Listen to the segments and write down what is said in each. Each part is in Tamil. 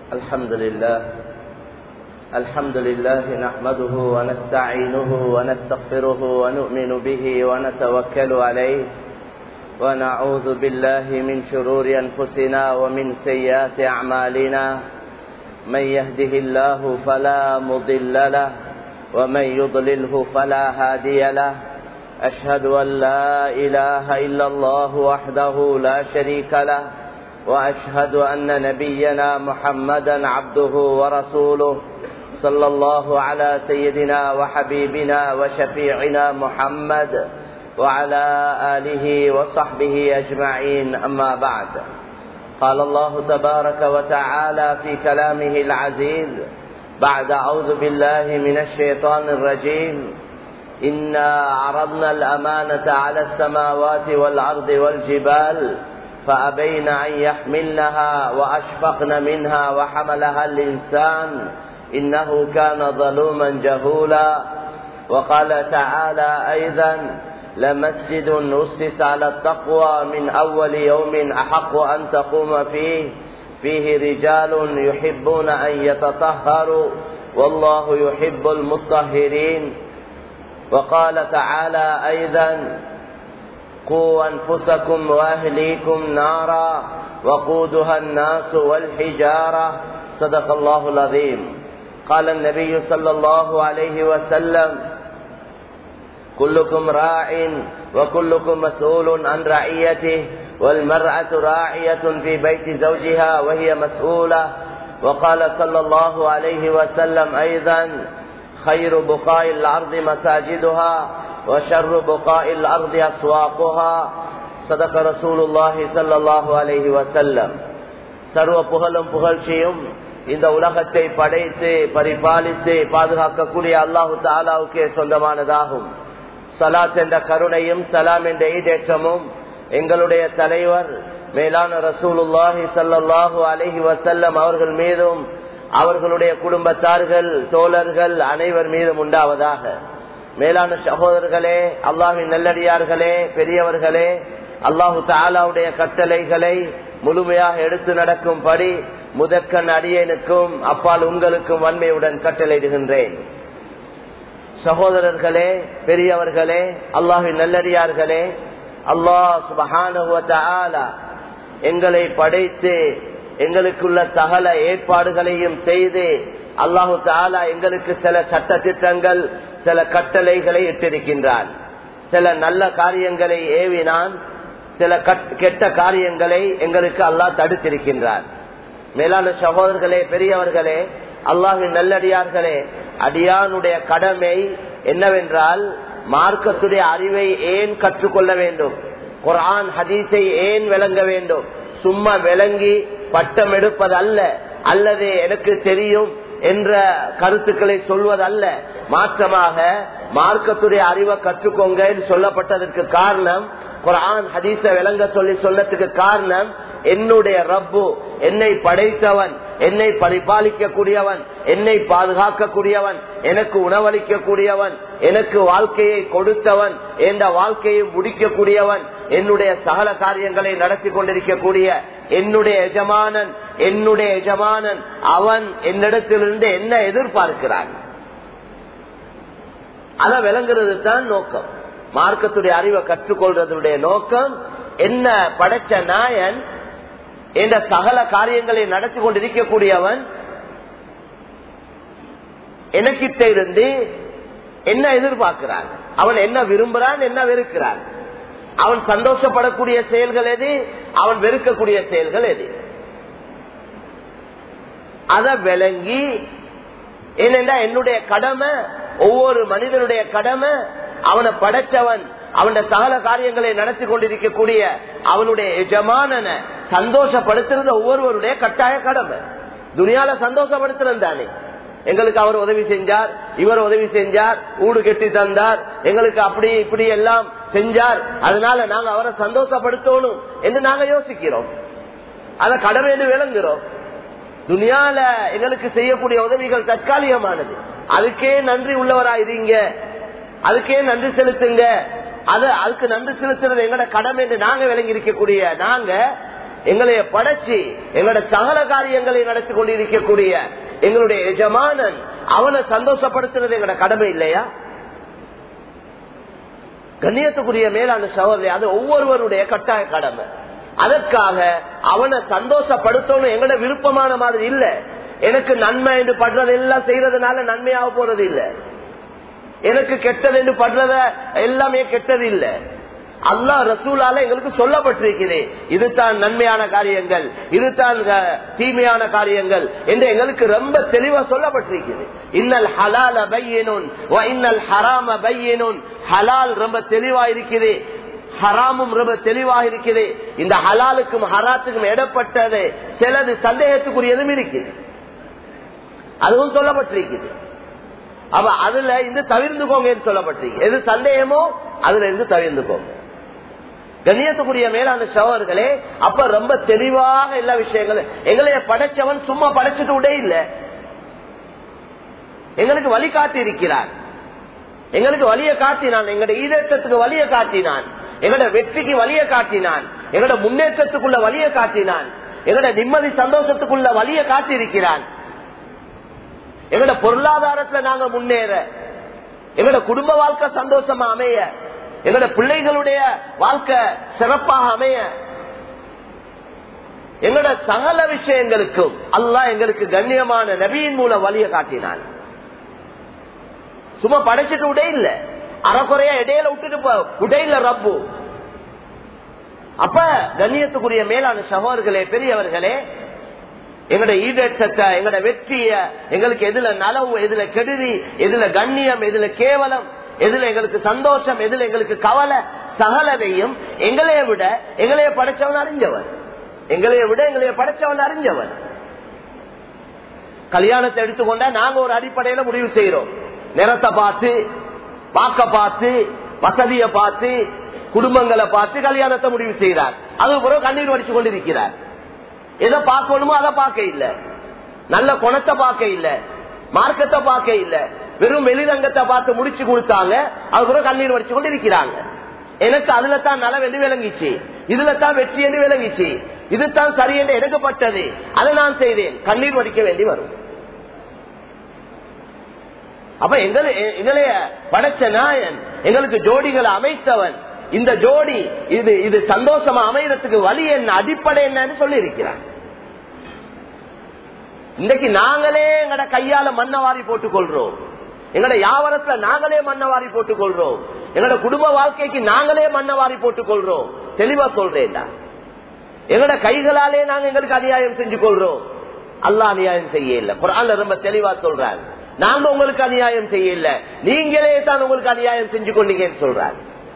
الحمد لله نحمده ونستعينه ونستغفره ونؤمن به ونتوكل عليه ونعوذ بالله من شرور أنفسنا ومن سيئات أعمالنا من يهده الله فلا مضل له ومن يضلله فلا هادي له أشهد أن لا إله إلا الله وحده لا شريك له وأشهد أن نبينا محمدا عبده ورسوله صلى الله على سيدنا وحبيبنا وشفيعنا محمد وعلى آله وصحبه أجمعين أما بعد قال الله تبارك وتعالى في كلامه العزيز بعد أعوذ بالله من الشيطان الرجيم إنا عرضنا الأمانة على السماوات والأرض والجبال فأبين أن يحملنها وأشفقن منها وحملها الإنسان إنه كان ظلوما جهولا وقال تعالى أيضا لمسجد أسس على التقوى من أول يوم أحق أن تقوم فيه رجال يحبون أن يتطهروا والله يحب المطهرين وقال تعالى أيضا قوا أنفسكم وأهليكم نارا وقودها الناس والحجارة صدق الله العظيم قال النبي صلى الله عليه وسلم كلكم راع وكلكم مسؤول عن رعيته والمرأة راعية في بيت زوجها وهي مسؤولة وقال صلى الله عليه وسلم أيضا خير بقاء الأرض مساجدها وشر بقاء الأرض أسواقها صدق رسول الله صلى الله عليه وسلم சர்வ புகழும் புகழ்ச்சியும் இந்த உலகத்தை படைத்து பரிபாலித்து பாதுகாக்கக்கூடிய அல்லாஹு தஆலாவுக்கே சொந்தமானதாகும். ஸலாத் என்ற கருணையும் சலாம் என்ற ஈடேற்றமும் எங்களுடைய தலைவர் மேலான ரசூலுல்லாஹி ஸல்லல்லாஹு அலைஹி வஸல்லம் அவர்கள் மீதும் அவர்களுடைய குடும்பத்தார்கள் தோழர்கள் அனைவர் மீதும் உண்டாவதாக. மேலான சகோதரர்களே, அல்லாஹ்வின் நல்லடியார்களே, பெரியவர்களே, அல்லாஹு தஆலாவுடைய கட்டளைகளை முழுமையாக எடுத்து நடக்கும்படி முதற்கண் அடியேனுக்கும் அப்பால் உங்களுக்கும் வன்மையுடன் கட்டளையிடுகின்றேன். சகோதரர்களே, பெரியவர்களே, அல்லாஹ்வின் நல்லடியார்களே, அல்லாஹ் சுப்ஹானஹு வ தஆலா எங்களை படைத்து எங்களுக்குள்ள சகல ஏற்பாடுகளையும் செய்து அல்லாஹு தஆலா எங்களுக்கு சில சட்ட திட்டங்கள் சில கட்டளைகளை இட்டிருக்கின்றான். சில நல்ல காரியங்களை ஏவினான், சில கெட்ட காரியங்களை எங்களுக்கு அல்லாஹ் தடுத்திருக்கின்றான். மேலான சகோதரர்களே, பெரியவர்களே, அல்லாஹ்வின் நல்லடியார்களே, அடியானுடைய கடமை என்னவென்றால் மார்க்கத்துடைய அறிவை ஏன் கற்றுக்கொள்ள வேண்டும், குர்ஆன் ஹதீஸை ஏன் விளங்க வேண்டும், சும்மா விளங்கி பட்டம் எடுப்பது அல்ல, அல்லது எனக்கு தெரியும் என்ற கருத்துக்களை சொல்வதல்ல. மாற்றமாக மார்க்கத்துடைய அறிவை கற்றுக்கோங்க சொல்லப்பட்டதற்கு காரணம், குர்ஆன் ஹதீஸ விளங்க சொல்லி சொன்னதுக்கு காரணம், என்னுடைய ரப்பு, என்னை படைத்தவன், என்னை பரிபாலிக்க கூடியவன், என்னை பாதுகாக்க கூடியவன், எனக்கு உணவளிக்க கூடியவன், எனக்கு வாழ்க்கையை கொடுத்தவன், என்ற வாழ்க்கையை முடிக்க கூடியவன், என்னுடைய சகல காரியங்களை நடத்தி கொண்டிருக்கக்கூடிய என்னுடைய எஜமானன் அவன் என்னிடத்திலிருந்து என்ன எதிர்பார்க்கிறான், அதை விளங்குறது தான் நோக்கம். மார்க்கத்துடைய அறிவை கற்றுக்கொள்றதுடைய நோக்கம் என்ன, படைச்ச நாயன் என்ற சகல காரியங்களை நடத்தி கொண்டிருக்கக்கூடியவன் எனக்கிட்ட இருந்து என்ன எதிர்பார்க்கிறான், அவன் என்ன விரும்புறான், என்ன வெறுக்கிறான், அவன் சந்தோஷப்படக்கூடிய செயல்கள் எது, அவன் வெறுக்கக்கூடிய செயல்கள் எது, அதை விளங்கி ஏனென்றா என்னுடைய கடமை, ஒவ்வொரு மனிதனுடைய கடமை, அவனை படைச்சவன் அவனுடைய சகல காரியங்களை நடத்தி கொண்டிருக்கக்கூடிய அவனுடைய எஜமானனை சந்தோஷப்படுத்துறது ஒவ்வொருவருடைய கட்டாய கடமை. துனியால சந்தோஷப்படுத்துறது தானே, எங்களுக்கு அவர் உதவி செஞ்சார், இவர் உதவி செஞ்சார், ஊடு கட்டி தந்தார், எங்களுக்கு அப்படி இப்படி எல்லாம் செஞ்சார், அதனால நாங்க அவரை சந்தோஷப்படுத்தணும் என்று நாங்க யோசிக்கிறோம், அத கடமை என்று விளங்குறோம். துனியால எங்களுக்கு செய்யக்கூடிய உதவிகள் தற்காலிகமானது, அதுக்கே நன்றி உள்ளவராயிருங்க, அதுக்கே நன்றி செலுத்துங்க, அதுக்கு நன்றி செலுத்துறது எங்கட கடமை என்று நாங்க விளங்கி இருக்கக்கூடிய நாங்க எங்களைய படைச்சு எங்களோட சகல காரியங்களை நடத்தி கொண்டிருக்கக்கூடிய எங்களுடைய எஜமானன் அவனை சந்தோஷப்படுத்துறது எங்களோட கடமை இல்லையா? கண்ணியத்துக்குரிய மேலான சகோதரி, அது ஒவ்வொருவருடைய கட்டாய கடமை. அதற்காக அவனை சந்தோஷப்படுத்தணும் எங்களோட விருப்பமான மாதிரி இல்ல. எனக்கு நன்மை என்று படுறது எல்லாம் செய்யறதுனால நன்மையாக போறது இல்ல. எனக்கு கெட்டது என்று படுறத எல்லாமே கெட்டது இல்ல. அல்லாஹ் ரசூலால எங்களுக்கு சொல்லப்பட்டிருக்கிறது, இதுதான் நன்மையான காரியங்கள், இதுதான் தீமையான காரியங்கள் என்று எங்களுக்கு ரொம்ப தெளிவா சொல்லப்பட்டிருக்கிறது. இன்னல் ஹலால பையினுன் வ இன்னல் ஹராம பையினுன். ஹலால் ரொம்ப தெளிவா இருக்குது, ஹராமும் ரொம்ப தெளிவாக இருக்குது. இந்த ஹலாலுக்கும் ஹராத்துக்கும் இடப்பட்டது சிலது சந்தேகத்துக்குரியதும் இருக்குது, அதுவும் சொல்லப்பட்டிருக்குது. அப்ப அதுல இருந்து தவிர்த்துக்கோங்க சொல்லப்பட்டிருக்கு. எது சந்தேகமோ அதுல இருந்து தவிர்த்துக்கோங்க. கண்ணியத்துக்குரிய மேலான சகோதரர்களே, அப்ப ரொம்ப தெளிவாக எல்லா விஷயங்களும் எங்களைய படைச்சவன் சும்மா படைச்சிட்டு விட இல்ல, எங்களுக்கு வழி காட்டி இருக்கிறான், எங்களுக்கு வழியை காட்டினான், எங்களோட ஈரேற்றத்துக்கு வழியை காட்டினான், எங்களோட வெற்றிக்கு வழியை காட்டினான், எங்களோட முன்னேற்றத்துக்குள்ள வழியை காட்டினான், எங்களோட நிம்மதி சந்தோஷத்துக்குள்ள வழியை காட்டி இருக்கிறான். எங்களோட பொருளாதாரத்துல நாங்க முன்னேற, எங்களோட குடும்ப வாழ்க்கை சந்தோஷமா அமைய, எங்களோட பிள்ளைகளுடைய வாழ்க்கை சிறப்பாக அமைய, எங்களோட சகல விஷயங்களுக்கும் அல்லாஹ் எங்களுக்கு கண்ணியமான நபியின் மூலம் வழியை காட்டினான். சும்மா படைச்சிட்டு விட இல்ல, அறக்குறையா இடையில விட்டுட்டு விட இல்ல ரப்பு. அப்ப கண்ணியத்துக்குரிய மேலான சகோதரர்களே, பெரியவர்களே, எங்கட ஈடேற்றத்தை, எங்கட வெற்றிய, எங்களுக்கு எதுல நலவு, எதுல கெடுதி, எதுல கண்ணியம், எதுல கேவலம், எதுல எங்களுக்கு சந்தோஷம், எதுல எங்களுக்கு கவலை, சகலதையும் எங்களைய விட எங்களைய படைச்சவன் அறிஞ்சவன், எங்களைய விட எங்களைய படைச்சவன் அறிஞ்சவன். கல்யாணத்தை எடுத்துக்கொண்டா நாங்க ஒரு அடிப்படையில முடிவு செய்யறோம். நிறத்தை பார்த்து, பார்க்க பார்த்து, வசதியை பார்த்து, குடும்பங்களை பார்த்து கல்யாணத்தை முடிவு செய்கிறார். அது பிறகு கண்ணீர் வடிச்சு கொண்டிருக்கிறார். எதை பார்க்கணுமோ அதை பார்க்க இல்ல, நல்ல குணத்தை பார்க்க இல்ல, மார்க்கத்தை பார்க்க இல்ல, வெறும் வெளிரங்கத்தை பார்த்து முடிச்சு கொடுத்தாங்க. அது கூட கண்ணீர் வடிச்சு கொண்டு இருக்கிறாங்க. எனக்கு அதுல தான் நலம் என்று விளங்கிச்சு, இதுல தான் வெற்றி என்று விளங்கிச்சு, இதுதான் சரி என்று எடுக்கப்பட்டது, அதை நான் செய்தேன், கண்ணீர் வடிக்க வேண்டி வரும். அப்ப எங்களைய படைச்ச நாயன், எங்களுக்கு ஜோடிகளை அமைத்தவன், இந்த ஜோடி இது சந்தோஷமா அமையறதுக்கு வழி என்ன, அடிப்படை என்னன்னு சொல்லி இருக்கிறான். இன்றைக்கு நாங்களே எங்கட கையால மண்ணவாரி போட்டுக் கொள்றோம், எங்கட வியாபாரத்துல நாங்களே மண்ணவாரி போட்டுக் கொள்றோம், எங்கட குடும்ப வாழ்க்கைக்கு நாங்களே மண்ணவாரி போட்டுக் கொள்றோம். தெளிவா சொல்றேன்டா, எங்கட கைகளாலே நாங்க எங்களுக்கு அநியாயம் செஞ்சு கொள்றோம். அல்லாஹ் அநியாயம் செய்ய இல்ல, குர்ஆன்ல ரொம்ப தெளிவா சொல்றாங்க, நாங்க உங்களுக்கு அநியாயம் செய்ய இல்ல, நீங்களே தான் உங்களுக்கு அநியாயம் செஞ்சு கொண்டீங்கன்னு சொல்றாங்க.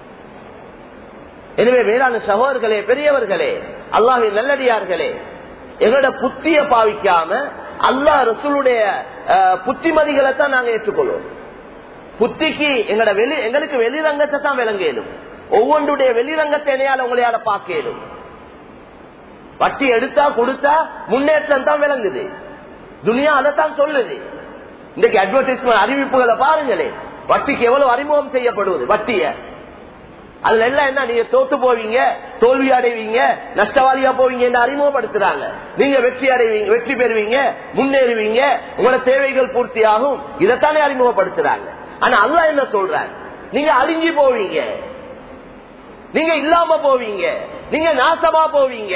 எனவே வேளாண் சகோதரர்களே, பெரியவர்களே, அல்லாஹ்வின் நல்லடியார்களே, எங்களோட புத்திய பாவிக்காம அல்லாஹ் ரசூலுடைய புத்திமதிகளை தான் நாங்க ஏற்றுக்கொள்வோம். புத்திக்கு எங்களுக்கு வெளிரங்கத்தை தான் விளங்கலும், ஒவ்வொன்றுடைய வெளிரங்கத்தை என்னையால உங்களையால பார்க்கலும். வட்டி எடுத்தா கொடுத்தா முன்னேற்றம் தான் விளங்குது, துனியா அதைத்தான் சொல்லுது. இன்றைக்கு அட்வர்டைஸ்மெண்ட் அறிவிப்புகளை பாருங்களே, வட்டிக்கு எவ்வளவு அறிமுகம் செய்யப்படுவது, வட்டிய அதுல எல்லாம் என்ன, நீங்க தோத்து போவீங்க, தோல்வி அடைவீங்க, நஷ்டவாளியா போவீங்க என்று அறிமுகப்படுத்துறாங்க. நீங்க வெற்றி அடைவீங்க, வெற்றி பெறுவீங்க, முன்னேறுவீங்க, உங்களோட தேவைகள் பூர்த்தியாகும், இதைத்தானே அறிமுகப்படுத்துறாங்க. ஆனா அல்லாஹ் என்ன சொல்றாங்க, நீங்க அழிஞ்சு போவீங்க, நீங்க இல்லாம போவீங்க, நீங்க நாசமா போவீங்க.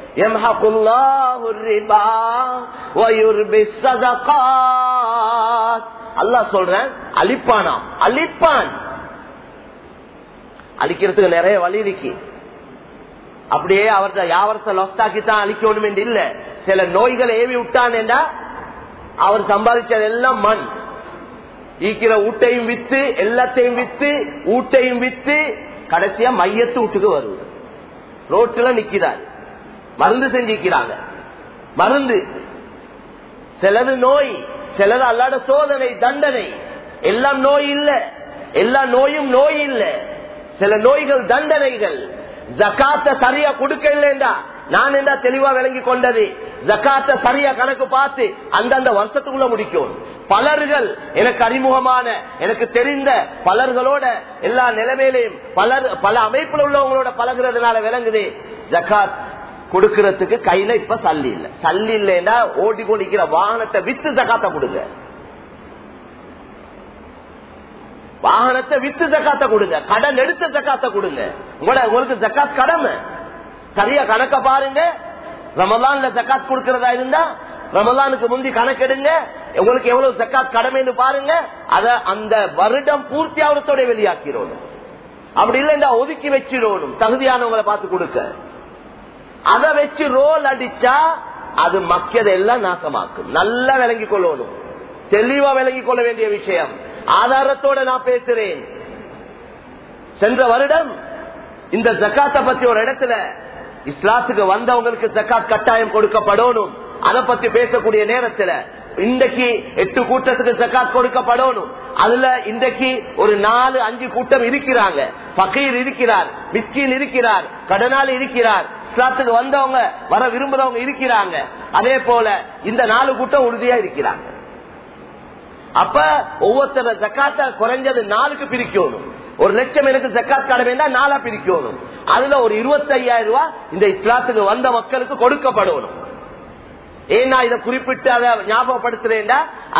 அல்லாஹ் சொல்றேன், அழிப்பானா, அழிப்பான். அழிக்கிறதுக்கு நிறைய வழி இருக்கு. அப்படியே அவர்கிட்ட வியாபாரத்தை லொஸ்டாக்கித்தான் அழிக்கணும் என்று இல்ல. சில நோய்களை ஏவி விட்டான் என்றா அவர் சம்பாதிச்சது எல்லாம் மண். ஈக்கிற ஊட்டையும் வித்து, எல்லாத்தையும் வித்து, ஊட்டையும் வித்து, கடைசியா மையத்து வீட்டுக்கு வருவது. ரோட்டுல நிக்கிறார், மருந்து செஞ்சிக்கிறாங்க, மருந்து. சிலது நோய், சிலது அல்லாத சோதனை, தண்டனை. எல்லாம் நோய் இல்ல, எல்லா நோயும் நோய் இல்ல. சில நோய்கள் தண்டனைகள். ஜகாத்த சரியா கொடுக்க இல்லைண்டா நான் என்ன தெளிவா விளங்கி கொண்டது, ஜகாத்த சரியா கணக்கு பார்த்து அந்தந்த வருஷத்துக்குள்ள முடிக்கும். பலர்கள் எனக்கு அறிமுகமான, எனக்கு தெரிந்த பலர்களோட எல்லா நிலைமையிலையும் பல அமைப்புல உள்ளவங்களோட பழகிறதுனால விளங்குது, ஜகாத் கொடுக்கறதுக்கு கையில இப்ப சல்லி இல்ல. சல்லி இல்லைன்னா ஓடி கொண்டிருக்கிற வாகனத்தை வித்து ஜகாத்த கொடுங்க. வாகனத்தை வித்து ஜகாத்த கொடுங்க. கடன் எடுத்து ஜகாத்த கொடுங்க. உங்களுக்கு ஜகாத் கடமை. சரியா கணக்க பாருங்க. ரமலான்ல ஜகாத் கொடுக்கறதா இருந்தா ரமலானுக்கு முந்தி கணக்கெடுங்க. உங்களுக்கு எவ்வளவு ஜகாத் கடமைன்னு பாருங்க. அத அந்த வருடம் பூர்த்தி அவரத்தோட வெளியாக்கிறோம். அப்படி இல்லைன்னா ஒதுக்கி வச்சிடணும் தகுதியானவங்களை பார்த்து கொடுக்க. அதை வச்சு ரோல் அடிச்சா அது மக்களெல்லாம் நாசமாக்கும். நல்லா விளங்கி கொள்ளணும். தெளிவா விளங்கி கொள்ள வேண்டிய விஷயம். ஆதாரத்தோட நான் பேசுறேன். சென்ற வருடம் இந்த ஜக்காத்தை பத்தி ஒரு இடத்துல இஸ்லாத்துக்கு வந்தவங்களுக்கு ஜக்காத் கட்டாயம் கொடுக்கப்படணும் அதை பத்தி பேசக்கூடிய நேரத்தில் இன்றைக்கு 8 கூட்டத்துக்கு ஜக்காத் கொடுக்கப்படணும். அதுல இன்றைக்கு ஒரு 4-5 கூட்டம் இருக்கிறாங்க. ஃபகீர் இருக்கிறார், மிஸ்கீன் இருக்கிறார், கடனாளி இருக்கிறார், இஸ்லாத்துக்கு வந்தவங்க வர விரும்புறவங்க இருக்கிறாங்க. அதே போல இந்த 4 கூட்டம் உறுதியா இருக்கிறாங்க. அப்ப ஒவ்வொருத்தர ஜக்காத்த குறைஞ்சது 4க்கு பிரிக்கணும். 1 லட்சம் எனக்கு ஜக்காத் கடமைன்னா 4 பிரிக்கணும். அதுல ஒரு 25,000 ரூபாய் இந்த இஸ்லாத்துக்கு வந்த மக்களுக்கு கொடுக்கப்படணும். ஏன்னா இதை குறிப்பிட்டு அதை ஞாபகப்படுத்துறேன்டா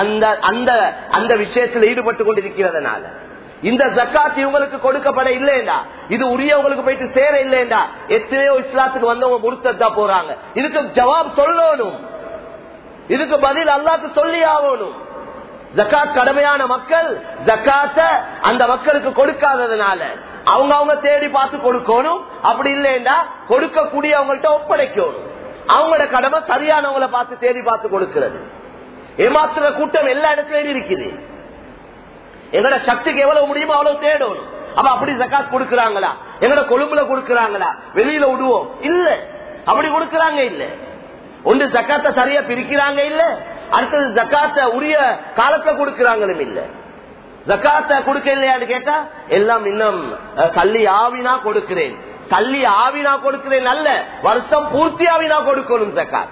அந்த விஷயத்தில் ஈடுபட்டு கொண்டிருக்கிறதுனால இந்த ஜக்காத் இவங்களுக்கு கொடுக்கப்பட இல்லைண்டா, இது உரியவங்களுக்கு போயிட்டு சேர இல்லைண்டா, எத்தனையோ இஸ்லாத்துக்கு வந்தவங்க முறுத்தா போறாங்க. இதுக்கு ஜவாப் சொல்லணும். இதுக்கு பதில் அல்லாஹ்க்கு சொல்லி ஆகணும். ஜக்காத் கடமையான மக்கள் ஜக்காத்த அந்த மக்களுக்கு கொடுக்காததுனால அவங்க தேடி பார்த்து கொடுக்கணும். அப்படி இல்லைண்டா கொடுக்கக்கூடியவங்கள்ட்ட ஒப்படைக்கணும். அவங்களோட கடமை சரியானவங்களை பார்த்து தேடி பார்த்து கொடுக்கிறது. ஏமாத்துற கூட்டம் எல்லா இடத்துலயும் இருக்குது. எங்களோட சக்திக்கு எவ்வளவு முடியுமோ அவ்வளவு தேடணும். அப்ப அப்படி ஜக்காத் கொடுக்கறாங்களா? எங்களோட கொழும்புல கொடுக்கறாங்களா? வெளியில விடுவோம் இல்ல, அப்படி கொடுக்கறாங்க இல்ல. ஒன்று ஜக்காத்தை சரியா பிரிக்கிறாங்க இல்ல, அடுத்தது ஜக்காத்தை உரிய காலத்துல கொடுக்கறாங்களும் இல்ல. ஜக்காத்தை கொடுக்க இல்லையான்னு கேட்டா எல்லாம் இன்னும் சல்லி ஆவினா கொடுக்கிறேன், சல்லி ஆவினா கொடுக்கிறேன் அல்ல, வருஷம் பூர்த்தி ஆவினா கொடுக்கணும். ஜக்காத்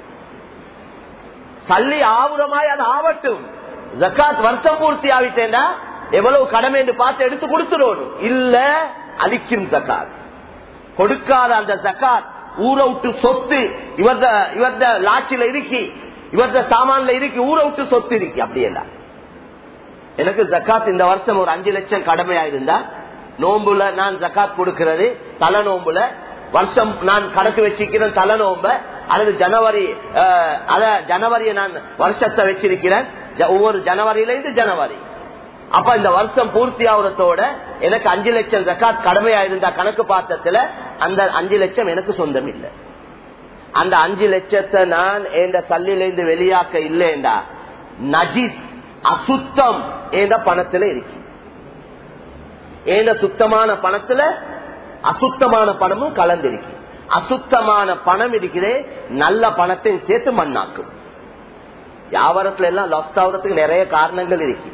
சல்லி ஆவுரமாய் அது ஆவட்டும். ஜக்காத் வருஷம் பூர்த்தி ஆவிட்டேன்னா எவ்வளவு கடமை என்று பார்த்து எடுத்து கொடுத்துடணும். இல்ல அழிக்கும் ஜக்காத். கொடுக்காத அந்த ஜக்காத் ஊரை விட்டு சொத்து இவர்த லாட்சியில இருக்கி, இவர்த சாமான்ல இருக்கி, ஊரை விட்டு சொத்து இருக்கி. அப்படியெல்லாம் எனக்கு ஜக்காத் இந்த வருஷம் ஒரு 5 லட்சம் கடமையா இருந்தா நோம்புல நான் ஜக்காத் கொடுக்கிறது தலை நோம்புல வருஷம் நான் கணக்கு வச்சிருக்கிறேன் தலை நோம்ப, அல்லது ஜனவரியை நான் வருஷத்தை வச்சிருக்கிறேன், ஒவ்வொரு ஜனவரியிலிருந்து ஜனவரி. அப்ப இந்த வருஷம் பூர்த்தி ஆகுறதோட எனக்கு 5 லட்சம் ஜக்காத் கடமையா இருந்தா கணக்கு பார்த்ததுல அந்த 5 லட்சம் எனக்கு சொந்தம் இல்லை. அந்த 5 லட்சத்தை நான் எந்த சல்லிலிருந்து வெளியாக்க இல்லைண்டா நஜீஸ் அசுத்தம் என்ற பணத்துல இருக்கு. ஏந்த சுத்தமான பணத்துல அசுத்தமான பணமும் கலந்திருக்கு. அசுத்தமான பணம் இருக்கிறே நல்ல பணத்தை சேர்த்து மண்ணாக்கும். வியாபாரத்துல எல்லாம் லாஸ்ட் ஆகுறதுக்கு நிறைய காரணங்கள் இருக்கு.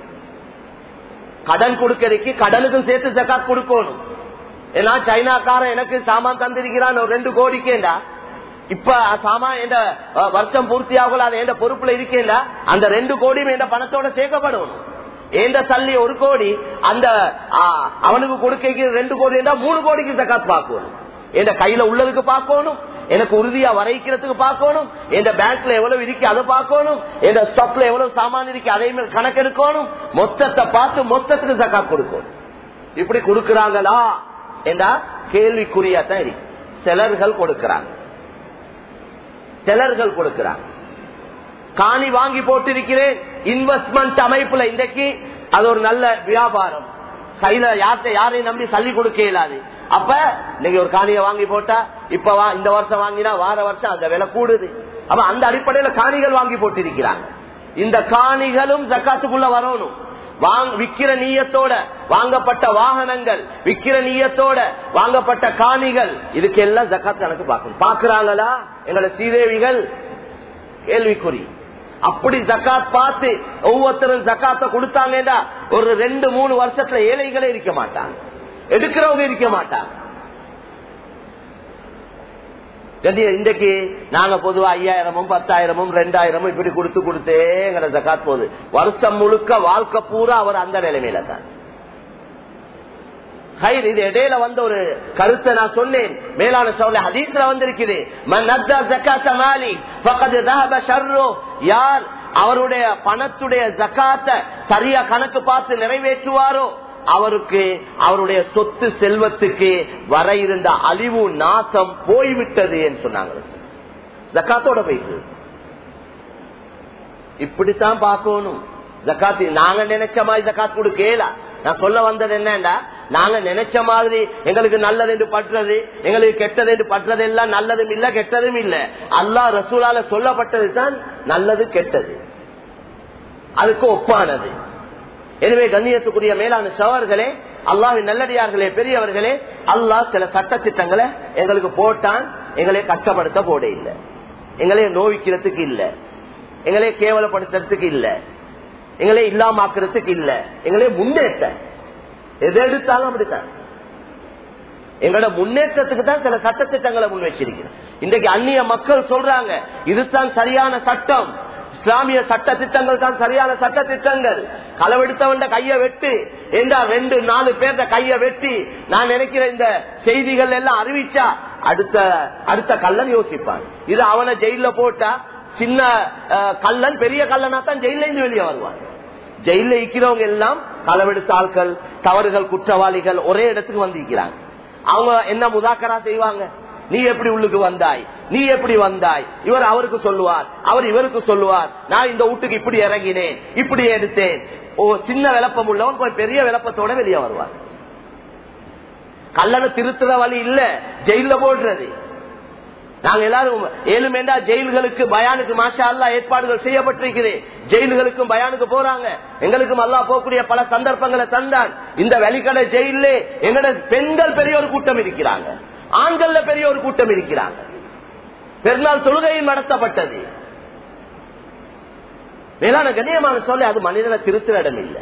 கடன் கொடுக்கறதுக்கு கடனுக்கும் சேர்த்து ஜக்காத் கொடுக்கணும். ஏன்னா சைனாக்காரன் எனக்கு சாமான் தந்திருக்கிறான் 2 கோடிக்கேண்டா, இப்ப சாமான் என்ற வருஷம் பூர்த்தி ஆகல, அது எந்த பொறுப்புல இருக்கேண்டா அந்த 2 கோடியும் என்ற பணத்தோட சேர்க்கப்படணும். ஏந்த சல்லி 1 கோடி அந்த அவனுக்கு கொடுக்க 2 கோடி 3 கோடிக்கு ஜக்காத் பார்க்கணும். என் கையில உள்ளதுக்கு பார்க்கணும், எனக்கு உறுதியா வரைக்கிறதுக்கு பார்க்கணும், என் பேங்க்ல எவ்வளவு இருக்கு அதை பார்க்கணும், என் ஸ்டாக்ல எவ்வளவு சாமான் இருக்கு அதையுமே கணக்கெடுக்கணும். மொத்தத்தை பார்த்து மொத்தத்துக்கு ஜக்காத் கொடுக்கணும். இப்படி கொடுக்கிறாங்களா என்றா கேள்விக்குறியாத்தான் இருக்கு. சிலர்கள் கொடுக்கிறாங்க, சிலர்கள் கொடுக்கிறாங்க. காணி வாங்கி போட்டிருக்கிறேன் இன்வெஸ்ட்மெண்ட் அமைப்புல, இன்றைக்கு அது ஒரு நல்ல வியாபாரம். கையில யாரையும் நம்பி சல்லி கொடுக்க இயலாது. அப்ப நீங்க ஒரு காணியை வாங்கி போட்டா இப்ப இந்த வருஷம் வாங்கினா வார வருஷம் அந்த விலை கூடுது. அப்ப அந்த அடிப்படையில காணிகள் வாங்கி போட்டிருக்கிறாங்க. இந்த காணிகளும் ஜக்காத்துக்குள்ள வரணும். விக்கிற நீயத்தோட வாங்கப்பட்ட வாகனங்கள், விக்கிற நீயத்தோட வாங்கப்பட்ட காணிகள், இதுக்கெல்லாம் ஜக்காத் கணக்கு பார்க்கணும். பாக்குறாங்களா எங்களோட சீதேவிகள்? கேள்விக்குறி. அப்படி ஜக்காத் பார்த்து ஒவ்வொருத்தரும் ஜக்காத்தை கொடுத்தாங்கன்னா ஒரு 2-3 வருஷத்துல ஏழைகளே இருக்க மாட்டாங்க, எடுக்கிறவங்க இருக்க மாட்டாங்க. இன்றைக்கு நாங்க பொதுவா 5000, 10,000, 2,000 இப்படி கொடுத்தே எங்களை ஜக்காத் போகுது. வருஷம் முழுக்க வாழ்க்கை பூரா அவர் அந்த நிலைமையில தான். இது இடையில வந்த ஒரு கருத்தை நான் சொன்னேன். மேலான சோழ ஹதீஸ்ல வந்திருக்குது, யார் அவருடைய பணத்துடைய ஜகாத்தை சரியா கணக்கு பார்த்து நிறைவேற்றுவாரோ அவருக்கு அவருடைய சொத்து செல்வத்துக்கு வர இருந்த அழிவு நாசம் போய்விட்டது என்று சொன்னாங்க. ஜகாத்தோட போயிட்டு இப்படித்தான் பார்க்கணும். ஜகாத் நாங்க நினைச்ச மாதிரி ஜகாத் கொடுக்கல. நான் சொல்ல வந்தது என்னண்டா, நாங்க நினைச்ச மாதிரி எங்களுக்கு நல்லது என்று பற்றது, எங்களுக்கு கெட்டது என்று பற்றது எல்லாம் நல்லதும் இல்ல கெட்டதும் இல்ல. அல்லாஹ் ரசூலால சொல்லப்பட்டது தான் நல்லது கெட்டது, அதுக்கு ஒப்பானது. எனவே கண்ணியத்துக்குரிய மேலான சகோதரர்களே, அல்லாஹ்வின் நல்லடியார்களே, பெரியவர்களே, அல்லாஹ் சில சட்ட திட்டங்களை எங்களுக்கு போட்டான். எங்களை கஷ்டப்படுத்த போட இல்லை, எங்களை நோவிக்கிறதுக்கு இல்ல, எங்களை கேவலப்படுத்துறதுக்கு இல்ல, எங்களை இல்லாமக்கிறதுக்கு இல்ல, எங்களை முன்னேற்ற எது எடுத்தாலும் அப்படித்தான் எங்களோட முன்னேற்றத்துக்கு தான் சில சட்ட திட்டங்களை முன் வச்சிருக்கிறோம். இன்றைக்கு அந்நிய மக்கள் சொல்றாங்க இதுதான் சரியான சட்டம், இஸ்லாமிய சட்ட திட்டங்கள் தான் சரியான சட்ட திட்டங்கள். களவெடுத்தவன் கைய வெட்டு என்றா 2-4 பேர்த்த கைய வெட்டி நான் நினைக்கிற இந்த செய்திகள் எல்லாம் அறிவிச்சா அடுத்த கல்லன் யோசிப்பான். இது அவனை ஜெயில போட்டா சின்ன கல்லன் பெரிய கல்லனா தான் ஜெயில இருந்து வெளியே வருவான். ஜெயில இருக்கிறவங்க எல்லாம் களவெடுத்த ஆட்கள், தவறுகள், குற்றவாளிகள் ஒரே இடத்துக்கு வந்து இருக்கிறாங்க. அவங்க என்ன முதாக்கரா செய்வாங்க, நீ எப்படி உள்ளுக்கு வந்தாய், நீ எப்படி வந்தாய், இவர் அவருக்கு சொல்லுவார், அவர் இவருக்கு சொல்லுவார், நான் இந்த வீட்டுக்கு இப்படி இறங்கினேன், இப்படி எடுத்தேன். சின்ன விளப்பம் உள்ளவன் போய் பெரிய விளப்பத்தோட வெளியே வருவார். கல்லணை திருத்துற வழி இல்ல ஜெயில போடுறது. நாங்க எல்லாரும் ஏழுமேண்டா ஜெயில்களுக்கு பயானுக்கு மாஷா அல்லாஹ் ஏற்பாடுகள் செய்யப்பட்டிருக்கிறது. ஜெயில்களுக்கும் பயானுக்கு போறாங்க. எங்களுக்கும் அல்லாஹ் போகக்கூடிய பல சந்தர்ப்பங்களை தந்தான். இந்த வெளிக்கடை ஜெயிலே எங்களோட பெண்கள் பெரிய ஒரு கூட்டம் இருக்கிறாங்க, ஆண்கள்ல பெரிய ஒரு கூட்டம் இருக்கிறாங்க. பெருநாள் தொழுகையும் நடத்தப்பட்டது. மேலான கண்ணியமான சொல்ல அது மனிதனை திருத்துற இடம் இல்லை,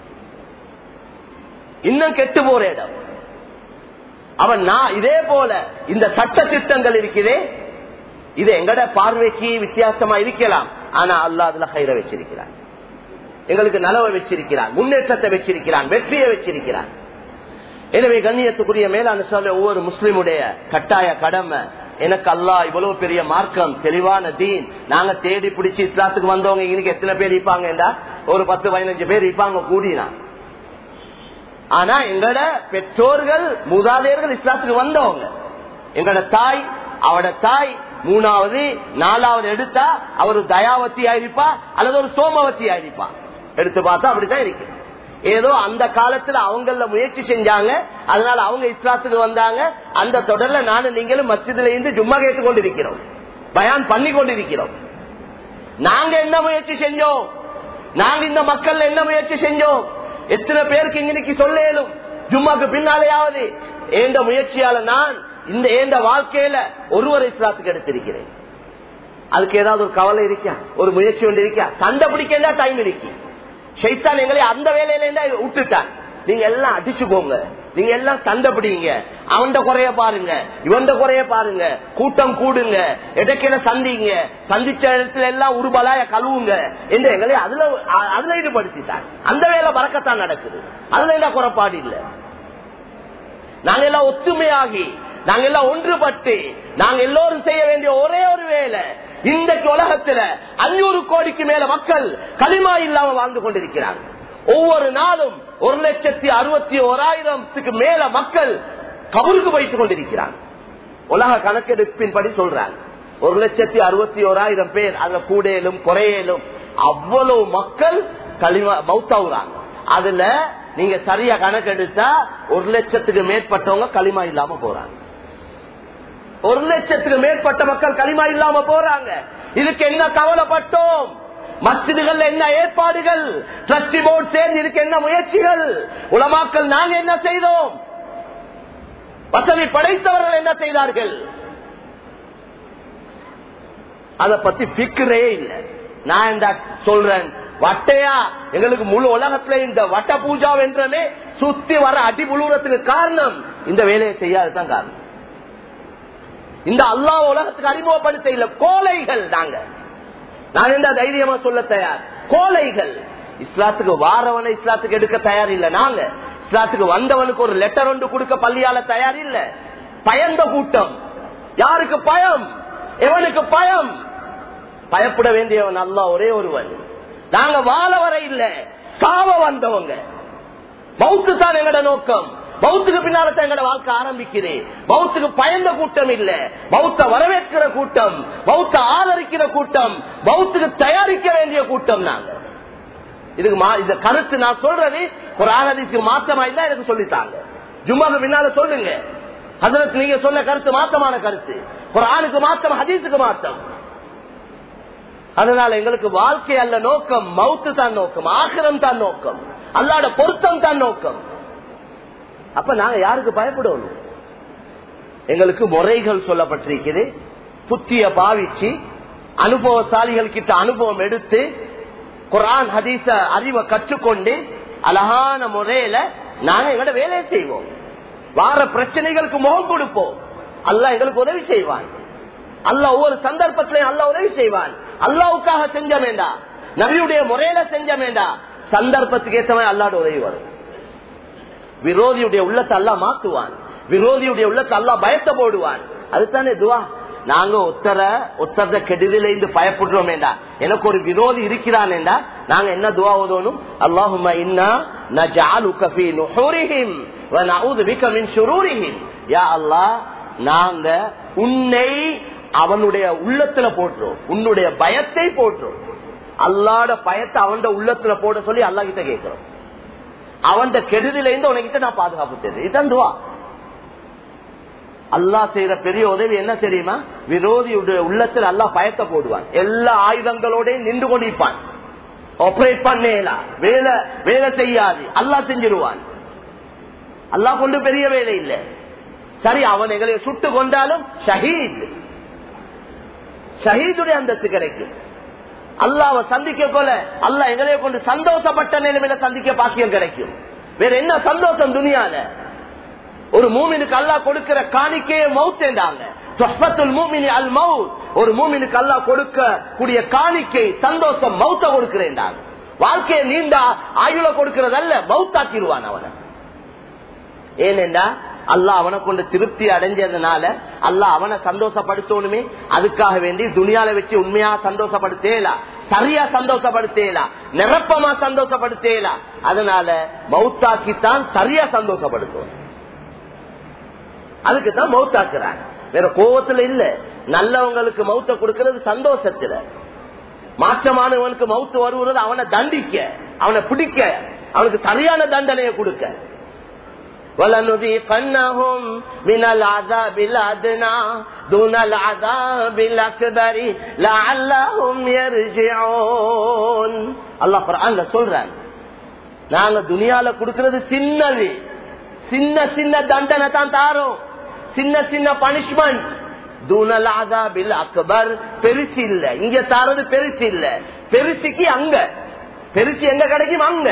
இன்னும் கெட்டு போற இடம். அவன் இதே போல இந்த சட்ட திட்டங்கள் இருக்கிறே, இது எங்கட பார்வைக்கு வித்தியாசமா இருக்கலாம். ஆனா அல்லாஹ் அதுல கைர வச்சிருக்கிறான், எங்களுக்கு நலவை வச்சிருக்கிறான், முன்னேற்றத்தை வச்சிருக்கிறான், வெற்றியை வச்சிருக்கிறான். எனவே கண்ணியத்துக்குரிய மேலான சொல்ல ஒவ்வொரு முஸ்லிமுடைய கட்டாய கடமை, எனக்கு அல்லாஹ் இவ்வளவு பெரிய மார்க்கம், தெளிவான தீன், நாங்க தேடி பிடிச்சி இஸ்லாத்துக்கு வந்தவங்க இன்னைக்கு எத்தனை பேர் இருப்பாங்க, ஒரு 10-15 பேர் இருப்பாங்க கூடினா. ஆனா எங்கட பெற்றோர்கள் மூதாதையர்கள் இஸ்லாத்துக்கு வந்தவங்க. எங்கட தாய், அவட தாய் 3வது 4வது எடுத்தா அவர் தயாவத்தி ஆயிருப்பா அல்லது ஒரு சோமவத்தி ஆயிருப்பா. எடுத்து பார்த்தா அப்படித்தான் இருக்கு. ஏதோ அந்த காலத்துல அவங்கள முயற்சி செஞ்சாங்க, அதனால அவங்க இஸ்லாத்துக்கு வந்தாங்க. அந்த தொடர்ல நானும் நீங்களும் மஸ்ஜிதுல இருந்து ஜும்மா கேட்டுக் கொண்டிருக்கிறோம், பயான் பண்ணி கொண்டிருக்கிறோம். நாங்க என்ன முயற்சி செஞ்சோம், நாங்க இந்த மக்கள் என்ன முயற்சி செஞ்சோம், எத்தனை பேருக்கு இன்னைக்கு சொல்லும் ஜும்மாக்கு பின்னாலேயாவது ஏண்ட முயற்சியால நான் இந்த ஏண்ட வாழ்க்கையில ஒருவர் இஸ்லாத்துக்கு எடுத்திருக்கிறேன். அதுக்கு ஏதாவது ஒரு கவலை இருக்கா, ஒரு முயற்சி ஒன்று இருக்கா? சண்டை பிடிக்க டைம் இருக்கு. ஷைத்தான் எங்களை அந்த வேலையில விட்டுட்டான். நீங்க எல்லாம் அடிச்சுக்கோங்க, நீங்க எல்லாம் சண்டை பிடிங்க, அவன் குறைய பாருங்க, இவன் குறைய பாருங்க, கூட்டம் கூடுங்க, இடைக்கில சந்திங்க, சந்திச்ச இடத்துல எல்லாம் உருபலாய கழுவுங்க என்று எங்களை அதுல ஈடுபடுத்திட்டான். அந்த வேலை பறக்கத்தான் நடக்குது, அதுல என்ன குறைபாடு இல்ல. நாங்க எல்லாம் ஒத்துமையாகி, நாங்க எல்லாம் ஒன்றுபட்டு, நாங்க எல்லோரும் செய்ய வேண்டிய ஒரே ஒரு வேலை, இன்றைக்கு உலகத்துல 500 கோடிக்கு மேல மக்கள் களிமா இல்லாம வாழ்ந்து கொண்டிருக்கிறாங்க. ஒவ்வொரு நாளும் 1,61,000 மேல மக்கள் கபருக்கு போயிட்டு கொண்டிருக்கிறாங்க. உலக கணக்கெடுப்பின்படி சொல்றாங்க 1,61,000 பேர், அதுல கூடையிலும் குறையிலும் அவ்வளவு மக்கள் களிமா மௌத்தாவுறாங்க. அதுல நீங்க சரியா கணக்கெடுத்தா 1,00,000 மேற்பட்டவங்க களிமா இல்லாம போறாங்க. 1,00,000 மேற்பட்ட மக்கள் களிமா இல்லாம போறாங்க. இதுக்கு என்ன கவலைப்பட்டோம்? மஸ்ஜிதுகள் என்ன ஏற்பாடுகள், ட்ரஸ்டி போர்டு சேர்ந்து இதுக்கு என்ன முயற்சிகள், உலமாக்கள் நாங்க என்ன செய்தோம், வசதி படைத்தவர்கள் என்ன செய்தார்கள், அத பத்தி பிக்கரே இல்லை. நான் என்ன சொல்றேன், வட்டையா எங்களுக்கு முழு உலகத்துல இந்த வட்ட பூஜா என்றமே சுத்தி வர அடி புழுறதுக்கு காரணம் இந்த வேலையை செய்யாததான் காரணம். இந்த அல்லாஹ் உலகத்துக்கு அறிமுகப்படுத்த இல்ல, கோழைகள் நாங்க. நான் என்ன தைரியமா சொல்ல தயார், கோழைகள். இஸ்லாத்துக்கு வாரவனை இஸ்லாத்துக்கு எடுக்க தயார் இல்ல. நாங்க இஸ்லாத்துக்கு வந்தவனுக்கு ஒரு லெட்டர் ஒன்று கொடுக்க பள்ளியால தயார் இல்ல. பயந்த கூட்டம். யாருக்கு பயம்? எவனுக்கு பயம்? பயப்பட வேண்டியவன் அல்லாஹ் ஒரே ஒருவன். நாங்க வாழ வர இல்ல, சாவ வந்தவங்க. மௌத்து தான் எங்கட நோக்கம். மௌத்துக்கு பின்னால்தான் எங்கட வாழ்க்கை ஆரம்பிக்குது. மௌத்துக்கு பயந்த கூட்டம் இல்ல, மௌத்த வரவேற்கிற கூட்டம், மௌத்த ஆதரிக்கிற கூட்டம், மௌத்துக்கு தயாரிக்க வேண்டிய கூட்டம். நாங்க இதுக்கு இந்த கருத்து நான் சொல்றது குர்ஆன் ஹதீஸ்க்கு மாற்றமா இருந்தா எனக்கு சொல்லித்தாங்க. ஜும்மாக்கு பின்னால சொல்லுங்க, ஹஜ்ரத் நீங்க சொன்ன கருத்து மாற்றமான கருத்து, குர்ஆனுக்கு மாற்றம், ஹதீஸுக்கு மாற்றம். அதனால எங்களுக்கு வாழ்க்கை அல்ல நோக்கம், மௌத்து தான் நோக்கம், ஆகிரம் தான் நோக்கம், அல்லாஹ்வுடைய பொருத்தம் தான் நோக்கம். அப்ப நாங்க யாருக்கு பயப்படணும்? எங்களுக்கு முறைகள் சொல்லப்பட்டிருக்குது. புத்திய பாவிச்சு அனுபவசாலிகள் கிட்ட அனுபவம் எடுத்து குர்ஆன் ஹதீஸ அறிவை கற்றுக்கொண்டு அழகான முறையில நாங்க எங்களோட வேலையை செய்வோம். வார பிரச்சனைகளுக்கு முகம் கொடுப்போம். அல்லாஹ் எங்களுக்கு உதவி செய்வான். அல்லாஹ் ஒவ்வொரு சந்தர்ப்பத்திலையும் அல்லாஹ் உதவி செய்வான். அல்லாஹ்வுக்காக செஞ்ச வேண்டாம், நபியுடைய முறையில செஞ்ச வேண்டாம், சந்தர்ப்பத்துக்கு ஏற்றவன் அல்லாஹ்வுடைய உதவி வரும். விரோதியுடைய உள்ளத்தை அல்லாஹ் மாத்துவான். விரோதியுடைய உள்ளத்தை அல்லாஹ் பயத்தை போடுவான். அதுதானே துவா. நாங்க ஒத்தர கெடுதல இருந்து பயப்படுறோம் என்றா, எனக்கு ஒரு விரோதி இருக்கிறான் என்றா நாங்க என்ன துவா ஓதணும்? அல்லாஹும்ம இன்னா நஜஅலுக ஃபீ நுஹூரிஹிம் வ நஊது பிக மின் ஷுரூரிஹிம். யா அல்லாஹ், நாங்க உன்னை அவனுடைய உள்ளத்துல போடுறோம், உன்னுடைய பயத்தை போடுறோம். அல்லாஹ்வுடைய பயத்தை அவனுடைய உள்ளத்துல போட சொல்லி அல்லாஹ் கிட்ட கேட்கிறோம். அவன் கெடுதல இருந்து உனக்கிட்ட நான் பாதுகாப்பு தேவை. இதுதான் துவா. அல்லாஹ் செய்யற பெரிய உதவி என்ன தெரியுமா? விரோதியுடைய உள்ளத்தில் அல்லாஹ் பயத்தை போடுவான். எல்லா ஆயுதங்களோட நின்று கொண்டிருப்பான். ஆபரேட் பண்ணலாம், வேலை செய்யாது, அல்லாஹ் செஞ்சிருவான். அல்லாஹ் கொண்டு பெரிய வேலை இல்லை. சரி, அவன் எங்களை சுட்டு கொண்டாலும் ஷஹீதுடைய அந்தஸ்து கிடைக்கும். அல்லாஹ்வை சந்திக்க போல அல்லாஹ் எங்களை கொண்டு சந்தோஷப்பட்ட நிலைமையில சந்திக்க பாக்கியம் கிடைக்கும். வேற என்ன சந்தோஷம் துனியால? ஒரு மூமினுக்கு அல்லாஹ் கொடுக்கிற காணிக்கையே மௌத் என்றாங்க. ஒரு மூமினுக்கு அல்லாஹ் கொடுக்க கூடிய காணிக்கை சந்தோஷம், மௌத்த கொடுக்கிறேன். வாழ்க்கையை நீண்ட ஆயுள கொடுக்கிறது அல்ல, மௌத்தாக்கிடுவான் அவனை. ஏனென்றா அல்லாஹ் அவனை கொண்டு திருப்தி அடைஞ்சதுனால அல்லாஹ் அவனை சந்தோஷப்படுத்தணுமே. அதுக்காக வேண்டி துனியால வச்சு உண்மையா சந்தோஷப்படுத்தேலா, சரியா சந்தோஷப்படுத்தேலா, நிரப்பமா சந்தோஷப்படுத்தேலா. அதனால மௌத்தாக்கித்தான் சரியா சந்தோஷப்படுத்தும். அதுக்குதான் மௌத்தாக்குறாங்க. வேற கோவத்துல இல்ல. நல்லவங்களுக்கு மௌத்த கொடுக்கிறது சந்தோஷத்துல. மாற்றமானவனுக்கு மௌத்து வருவது அவனை தண்டிக்க, அவனை பிடிக்க, அவனுக்கு சரியான தண்டனையை கொடுக்க. وَلَنُذِيقَنَّهُمْ مِنَ الْعَذَابِ الْأَدْنَى دُونَ الْعَذَابِ الْأَكْبَرِ لَعَلَّهُمْ يَرْجِعُونَ. அல்லாஹ் குர்ஆன்ல சொல்றான், நாங்க துனியால கொடுக்கிறது சின்னது, சின்ன சின்ன தண்டனை தான் தாரோம், சின்ன சின்ன பனிஷ்மெண்ட். தூனல் அஸாபில் அக்பர், பெருசு இல்ல. இங்க தாரது பெருசு இல்ல, பெருசுக்கு அங்க, பெருசு எங்க கிடைக்கும் அங்க.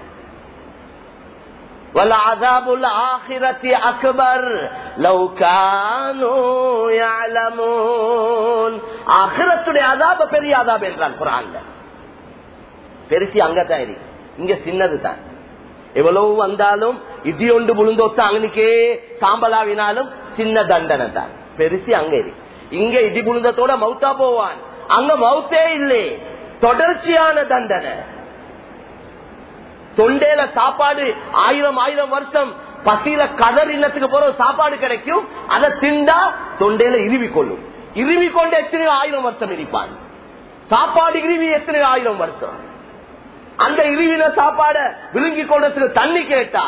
வலஅஸாபுல் ஆகிரத்தி அக்பர் லவ் கானூ யஅலமூன். ஆகிரத்துடைய அஸாப் பெரிய அஸாப் என்றான் குர்ஆன்ல. பெருசு அங்கதான் இருக்கு, இங்க சின்னது தான். எவ்வளவு வந்தாலும் இடி ஒன்று விழுந்தோத்த அங்கனுக்கே சாம்பலாவினாலும் சின்ன தண்டனை தான். பெருசி அங்க இருக்கு. இங்க இடி விழுந்தத்தோட மௌத்தா போவான், அங்க மௌத்தே இல்லை, தொடர்ச்சியான தண்டனை. தொண்டையில சாப்பாடு 1000 வருஷம் பசியில கதர் இல்லத்துக்கு போற சாப்பாடு கிடைக்கும். அதை திண்டா தொண்டையில இருவி கொள்ளும். இருவி கொண்டு எத்தனையோ 1000 வருஷம் இருப்பான். சாப்பாடு இருவி எத்தனையோ 1000 வருஷம். அந்த இருவின சாப்பாட விழுங்கி கொண்டதுக்கு தண்ணி கேட்டா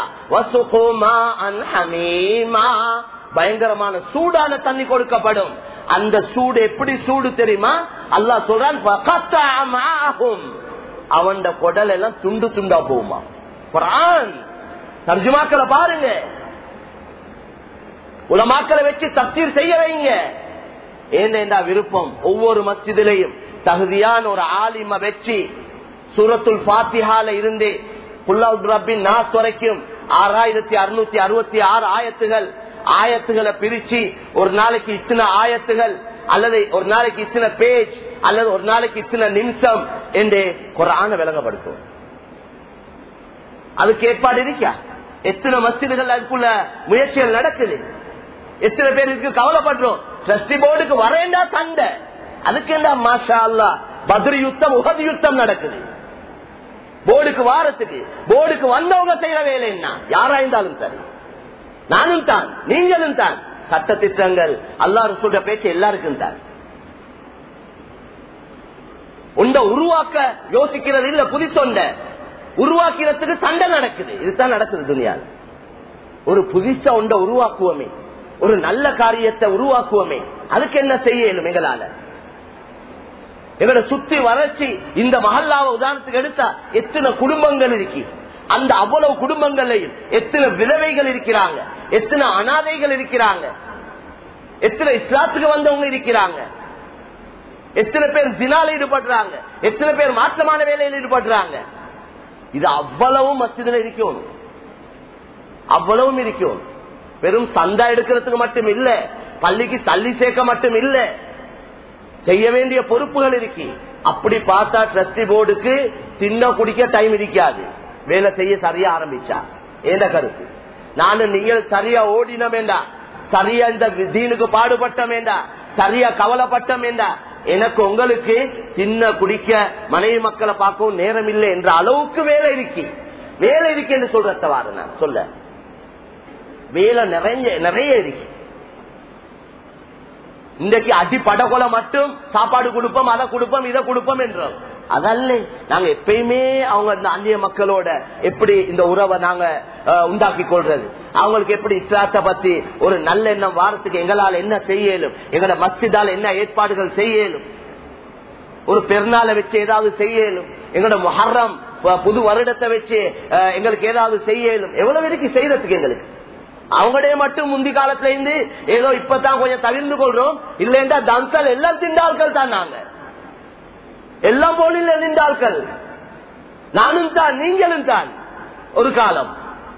பயங்கரமான சூடான தண்ணி கொடுக்கப்படும். அந்த சூடு எப்படி சூடு தெரியுமா? அல்லாஹ் சொல்றான், அவன் குடல் எல்லாம் துண்டு துண்டா போகுமா. குர்ஆன் தர்ஜுமாக்களை பாருங்க, உலமாக்களை வச்சு தஃசீர் செய்ய வைங்க. ஏன்னா விருப்பம் ஒவ்வொரு மஸ்ஜிதிலையும் தகுதியான ஒரு ஆலிம வச்சு சூரத்துல் ஃபாத்திஹால இருந்து குல் அஊது பிரப்பின் நாஸ் வரைக்கும் 6666 ஆயத்துகளை பிரிச்சு ஒரு நாளைக்கு இத்தனை ஆயத்துகள் அல்லது ஒரு நாளைக்கு இத்தனை பேஜ் அல்லது ஒரு நாளைக்கு இத்தனை நிமிஷம் என்று குர்ஆனை விளங்கப்படுத்தும். அதுக்கு ஏற்பாடு இருக்கா? எத்தனை மஸ்ஜிதுகள் அதுக்குள்ள முயற்சிகள் நடக்குது. எத்தனை பேருக்கு கவலைப்படுறோம். ட்ரஸ்டி போர்டுக்கு வரேண்டா சண்டை, அதுக்கு என்ன மாஷா அல்லாஹ் பத்ர் யுத்தம் உஹது யுத்தம் நடக்குது. போர்டுக்கு வாரத்துக்கு போர்டுக்கு வந்தவங்க செய்யற வேலை என்ன? யாரா இருந்தாலும் சரி, நானும் தான் நீங்களும் தான். சட்ட திட்டங்கள் அல்லாஹ் ரசூலுடைய பேச்சு எல்லாருக்கும் தான். உண்ட உருவாக்க யோசிக்கிறது இல்ல, புதுசொண்ட உருவாக்கிறதுக்கு சண்டை நடக்குது. இதுதான் நடக்குது துனியால. ஒரு புதுசா உண்ட உருவாக்குவோமே, ஒரு நல்ல காரியத்தை உருவாக்குவோமே, அதுக்கு என்ன செய்யணும்? எங்களால எங்களை சுத்தி வளர்ச்சி இந்த மஹல்லாவை உதாரணத்துக்கு எடுத்தா எத்தனை குடும்பங்கள் இருக்கு. அந்த அவ்வளவு குடும்பங்களையும் எத்தனை விதவைகள் இருக்கிறாங்க, எத்தனை அனாதைகள் இருக்கிறாங்க, எத்தனை இஸ்லாத்துக்கு வந்தவங்க இருக்கிறாங்க, எத்தனை பேர் ஜினால ஈடுபடுறாங்க, எத்தனை பேர் மாற்றமான வேலையில் ஈடுபடுறாங்க. இது அவ்வளவும் மஸ்ஜிதுல இருக்கணும், அவ்வளவும் இருக்கணும். வெறும் சந்தா எடுக்கிறதுக்கு மட்டும் இல்ல, பள்ளிக்கு தள்ளி சேர்க்க மட்டும் இல்ல, செய்ய வேண்டிய பொறுப்புகள் இருக்கு. அப்படி பார்த்தா ட்ரஸ்டி போர்டுக்கு தின்ன குடிக்க டைம் இருக்காது, வேலை செய்ய சரியா ஆரம்பிச்சா. ஏந்த கருத்து, நானும் நீங்கள் சரியா ஓடினோம் வேண்டா, சரியா இந்த தீனுக்கு பாடுபட்டோம் வேண்டா, சரியா கவலைப்பட்டோம் வேண்டா, எனக்கு உங்களுக்கு தின்ன குடிக்க மனைவி மக்களை பார்க்கவும் நேரம் இல்லை என்ற அளவுக்கு வேலை இருக்கு. வேலை இருக்கு என்று சொல்றவாறு நான் சொல்ல, வேலை நிறைய இருக்கு. இன்றைக்கு அடி படகொலை மட்டும் சாப்பாடு கொடுப்போம், அதை கொடுப்போம், இதை கொடுப்போம் என்றோம். அதல்ல, நாங்க எப்பயுமே அவங்க இந்த அந்நிய மக்களோட எப்படி இந்த உறவை நாங்க உண்டாக்கி கொள்றது, அவங்களுக்கு எப்படி இஸ்லாத்தை பத்தி ஒரு நல்ல எண்ணம் வாரத்துக்கு எங்களால் என்ன செய்யலும், எங்களோட மஸ்ஜிதால் என்ன ஏற்பாடுகள் செய்யலும், ஒரு பெருநாளை வச்சு ஏதாவது செய்யலும், எங்களோட முஹர்ரம் புது வருடத்தை வச்சு எங்களுக்கு ஏதாவது செய்யலும், எவ்வளவு இருக்கு செய்யறதுக்கு எங்களுக்கு. அவங்களே மட்டும் முந்தி காலத்துல இருந்து ஏதோ இப்பதான் கொஞ்சம் தவிர்ந்து கொள்றோம். இல்லைண்டா தம்சல் எல்லாம் திண்டாள்கள் தான், நாங்க எல்லாம் போலில் திண்டாள்கள், நானும் தான் நீங்களும் தான். ஒரு காலம்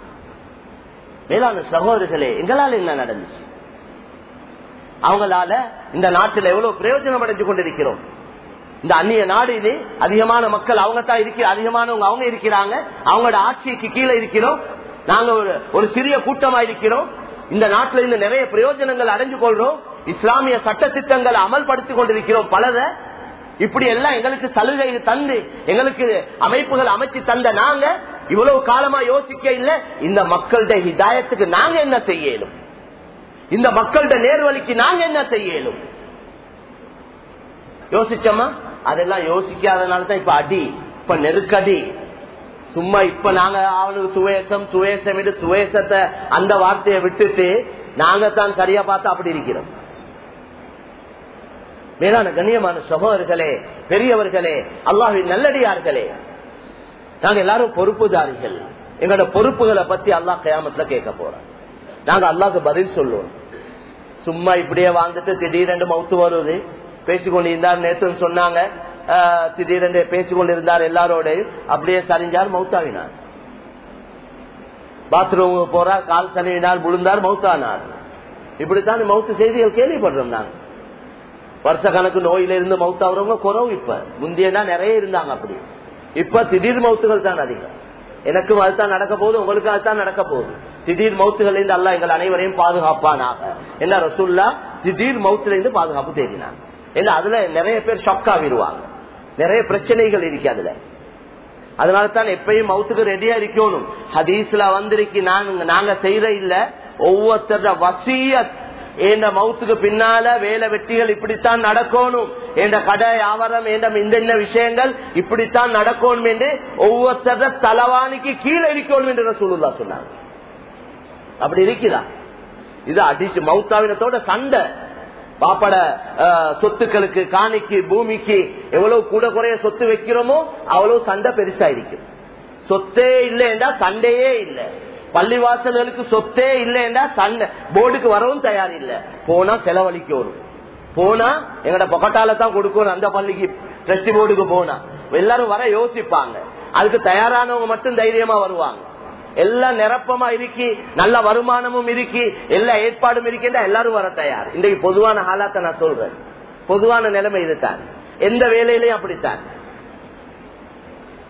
மேலான சகோதரர்களே, எங்களால் என்ன நடந்துச்சு? அவங்களால இந்த நாட்டில் எவ்வளவு பிரயோஜனம் அடைஞ்சு கொண்டிருக்கிறோம். இந்த அந்நிய நாடு இது, அதிகமான மக்கள் அவங்க தான் இருக்கிற, அதிகமானவங்க அவங்க இருக்கிறாங்க, அவங்களோட ஆட்சிக்கு கீழே இருக்கிறோம். நாங்க ஒரு சிறிய கூட்டமா இருக்கிறோம். இந்த நாட்டில் இருந்து நிறைய பிரயோஜனங்கள் அடைஞ்சு கொள்றோம். இஸ்லாமிய சட்ட திட்டங்களை அமல்படுத்திக் கொண்டிருக்கிறோம் பலத. இப்படி எல்லாம் எங்களுக்கு சலுகை தந்து எங்களுக்கு அமைப்புகள் அமைச்சு தந்த நாங்க இவ்வளவு காலமா யோசிக்க இல்ல, இந்த மக்களுடைய ஹிதாயத்துக்கு நாங்க என்ன செய்யலும், இந்த மக்களுடைய நேர்வழிக்கு நாங்க என்ன செய்யலும் யோசிச்சோமா? அதெல்லாம் யோசிக்காதனால தான் இப்ப அடி, இப்ப நெருக்கடி. சும்மா இப்ப நாங்க அவனுக்கு துவேசம் துவேசம் துவேசத்தை அந்த வார்த்தையை விட்டுட்டு நாங்க தான் சரியா பார்த்தா அப்படி இருக்கிறோம். மேலான கண்ணியமான சகோதரர்களே, பெரியவர்களே, அல்லாஹ்வின் நல்லடியார்களே, நாங்க எல்லாரும் பொறுப்புதாரிகள். எங்களோட பொறுப்புகளை பத்தி அல்லாஹ் கியாமத்துல கேட்க போறோம். நாங்க அல்லாஹ்க்கு பதில் சொல்லுவோம். சும்மா இப்படியே வாழ்ந்துட்டு திடீரென்று மவுத்து வருவது பேசிக்கொண்டிருந்தார். நேற்று சொன்னாங்க, திடீரென்று பேசிக்கொண்டிருந்தார் எல்லாரோட, அப்படியே சரிஞ்சார், மவுத்தாவினார். பாத்ரூம் போறார், கால் சரிவினார், விழுந்தார், மவுத்தானார். இப்படித்தான் மவுத்து செய்திகள் கேள்விப்படுறோம். நாங்க வருஷ கணக்கு நோயில இருந்து மவுத்தாகிறவங்க குறவு. இப்ப முந்தையதான் நிறைய இருந்தாங்க, அப்படி இப்ப திடீர் மவுத்துகள் தான் அதிகம். எனக்கும் அதுதான் நடக்க போகுது, உங்களுக்கு அதுதான் நடக்க போகுது. திடீர் மவுத்துகள் இருந்து அல்லாஹ் எங்கள் அனைவரையும் பாதுகாப்பானாக. என்ன ரசூல்லா திடீர் மவுத்துல இருந்து பாதுகாப்பு தேடினாங்க. ஏன்னா அதுல நிறைய பேர் ஷாக் ஆகிடுவாங்க, நிறைய பிரச்சனைகள் இருக்கு அதுல. அதனால தான் எப்பயும் மவுத்துக்கு ரெடியா இருக்கணும். ஹதீஸ்ல வந்திருக்கு, நாங்க செய்யற இல்ல, ஒவ்வொருத்தர வசியத், என்ற மவுத்துக்கு பின்னால வேலை வெட்டிகள் இப்படித்தான் நடக்கணும், என்ற கடை வியாபாரம், இந்த விஷயங்கள் இப்படித்தான் நடக்கணும் என்று ஒவ்வொருத்தர தலவாணிக்கு கீழே இருக்கணும் என்று ரசூலுல்லாஹ் சொன்னாங்க. அப்படி இருக்குதா? இது அடிச்சு மவுத்தாவினத்தோட சண்டை. பாப்பட சொத்துக்களுக்கு, காணிக்கு, பூமிக்கு எவ்வளவு கூட குறைய சொத்து வைக்கிறோமோ அவ்வளவு சண்டை பெருசா இருக்கும். சொத்தே இல்லைன்னா சண்டையே இல்லை. பள்ளிவாசல்களுக்கு சொத்தே இல்லைன்னா சண்டை, போர்டுக்கு வரவும் தயார் இல்லை. போனா செலவழிக்கணும், போனா எங்கட பொக்கட்டால தான் கொடுக்கணும். அந்த பள்ளிக்கு ட்ரஸ்டி போர்டுக்கு போனா எல்லாரும் வர யோசிப்பாங்க. அதுக்கு தயாரானவங்க மட்டும் தைரியமா வருவாங்க. எல்லாம் நிரப்பமா இருக்கி, நல்ல வருமானமும் இருக்கி, எல்லா ஏற்பாடும் இருக்கின்றா எல்லாரும் வர தயார். இன்றைக்கு பொதுவான ஹாலாத்தை நான் சொல்றேன், பொதுவான நிலைமை இதுதான். எந்த வேலையிலையும் அப்படித்தான்.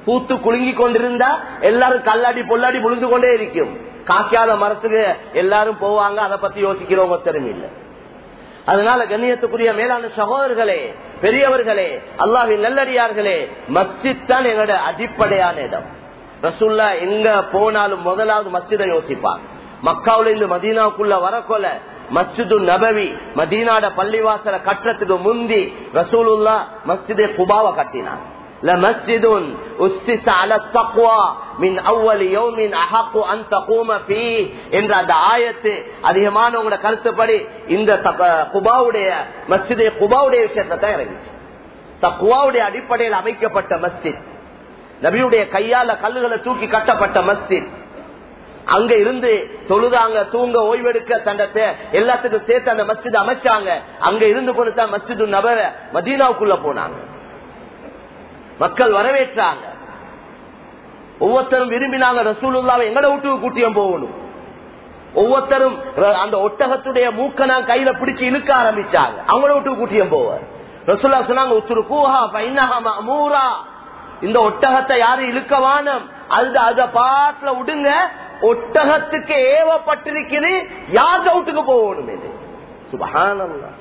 பூத்து குலுங்கி கொண்டிருந்தா எல்லாரும் கல்லாடி பொல்லாடி விழுந்து கொண்டே இருக்கும். காய்க்காத மரத்துக்கு எல்லாரும் போவாங்க, அதை பத்தி யோசிக்கிறவங்க ஒருத்தரும் இல்லை. அதனால கண்ணியத்துக்குரிய மேலான சகோதரர்களே, பெரியவர்களே, அல்லாஹ்வின் நல்லடியார்களே, மஸ்ஜித் தான் எங்களோட அடிப்படையான இடம். ரசூலுல்லா எங்க போனாலும் முதலாவது மஸ்ஜிதை யோசிப்பார். மக்காவுல இருந்து மதீனாவுக்குள்ள வரக்கொல மஸ்ஜிது நபவி மதீனாட பள்ளிவாசல கட்டுறதுக்கு முந்தி ரசூலுல்லா மஸ்ஜிதே குபாவை கட்டினார். لمسجد أسس على التقوى من أول يوم أحق أن تقوم فيه என்ற அந்த ஆயத்து அதிகமான உங்களோட கருத்துப்படி இந்த குபாவுடைய மஸ்ஜிதே குபாவுடைய விஷயத்தை தான் இறங்கிச்சு. தக்வாவுடைய அடிப்படையில் அமைக்கப்பட்ட மஸ்ஜித், நபியுடைய கையால கல்லுகளை தூக்கி கட்டப்பட்ட மஸ்ஜித். அங்க இருந்து தொழுதாங்க, தூங்க, ஓய்வெடுக்க, தண்டத்தை எல்லாத்துக்கும் சேர்த்து அந்த மஸ்ஜித் அமைச்சாங்க. அங்க இருந்து கொடுத்தா மஸ்ஜிது நபவ மதீனாவுக்குள்ள போனாங்க. மக்கள் வரவேற்றாங்க. ஒவ்வொருத்தரும் விரும்பினாங்க ரசூலுல்லாவை எங்கட வீட்டுக்கு கூட்டியம் போகணும். ஒவ்வொருத்தரும் அந்த ஒட்டகத்துடைய மூக்கனா கையில பிடிச்சு இழுக்க ஆரம்பிச்சாங்க. அவங்கள வீட்டுக்கு கூட்டியம் போவார். ரசூலுல்லாஹ் சொன்னாங்க, உத்ருகூஹா ஃபஇன்னஹா மஅமூரா, இந்த ஒட்டகத்தை யாரும் இழுக்க வானம், அத பாட்டுல விடுங்க, ஒட்டகத்துக்கு ஏவப்பட்டிருக்குது, யார் வீட்டுக்கு போகணும். இது சுப்ஹானல்லாஹ்.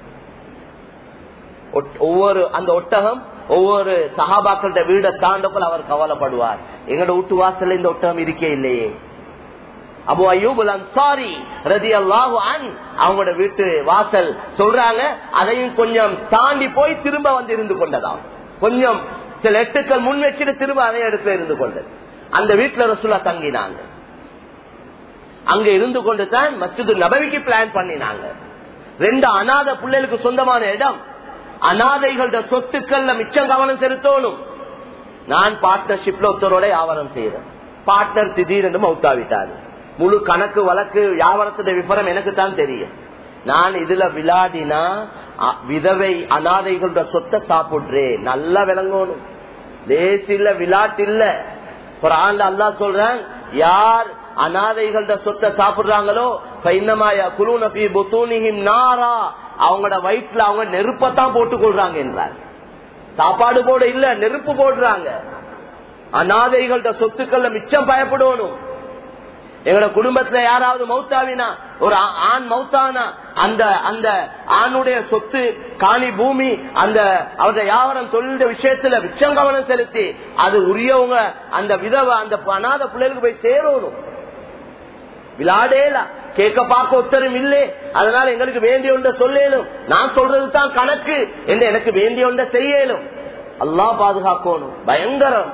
ஒவ்வொரு அந்த ஒட்டகம் ஒவ்வொரு சஹாபாக்களோட வீட தாண்டக்குள் அவர் கவலைப்படுவார். எங்கட வீட்டு வாசல்ல இந்த ஒட்டகம் இருக்கே இல்லையே. அபூ அய்யூப் அல் அன்சாரி ரலியல்லாஹு அன்ஹு அவங்களோட வீட்டு வாசல் சொல்றாங்க, அதையும் கொஞ்சம் தாண்டி போய் திரும்ப வந்து இருந்து கொண்டதாம். கொஞ்சம் சில எட்டுக்கள் முன் வச்சுட்டு திரும்ப அதே இடத்துல இருந்து கொண்டது. அந்த வீட்டுல ரசூலுல்லாஹ் தங்கினாங்க. அங்க இருந்து கொண்டு தான் மஸ்ஜிது நபவிக்கு பிளான் பண்ணினாங்க. 2 அநாத பிள்ளைகளுக்கு சொந்தமான இடம். அநாதைகளோட சொத்துக்கள்ல மிச்சம் கவனம் செலுத்தணும். நான் பார்ட்னர்ஷிப்ல ஒருத்தரோட வியாபாரம் செய்யறேன். பார்ட்னர் திடீரென்று மௌத்தாவிட்டாரு. முழு கணக்கு வழக்கு வியாபாரத்துடைய விவரம் எனக்கு தான் தெரியும். நான் இதுல விளையாடினா விதவை அநாதைகளோட சொத்தை சாப்பிடுறேன். நல்லா விளங்கணும். லேஸ் இல்ல, விளையாட்டு இல்ல. குர்ஆன்ல அல்லாஹ் சொல்றான், யார் அநாதைகளோட சொத்தை சாப்பிடுறாங்களோ அவங்களோட வயிற்றுல அவங்க நெருப்பத்தான் போட்டுக் கொள்றாங்க என்றார். சாப்பாடு போட இல்ல, நெருப்பு போடுறாங்க. அநாதைகளோட சொத்துக்கள்ல மிச்சம் பயப்படணும். எங்களோட குடும்பத்துல யாராவது மௌத்தாவினா, ஒரு ஆண் மௌத்தானா, அந்த அந்த ஆணுடைய சொத்து, காணி, பூமி, அந்த அவருடைய வியாபாரம், தொழில் விஷயத்துல மிச்சம் கவனம் செலுத்தி அது உரியவங்க அந்த விதவை அந்த அநாத பிள்ளைகளுக்கு போய் சேரணும். விளையாடேல கேட்க பார்க்க ஒத்தரும் இல்லை. அதனால எங்களுக்கு வேண்டிய ஒன்றை சொல்லலும், நான் சொல்றது தான் கணக்கு என்று எனக்கு வேண்டிய ஒன்றை செய்யலும். அல்லாஹ் பாதுகாக்கணும். பயங்கரம்.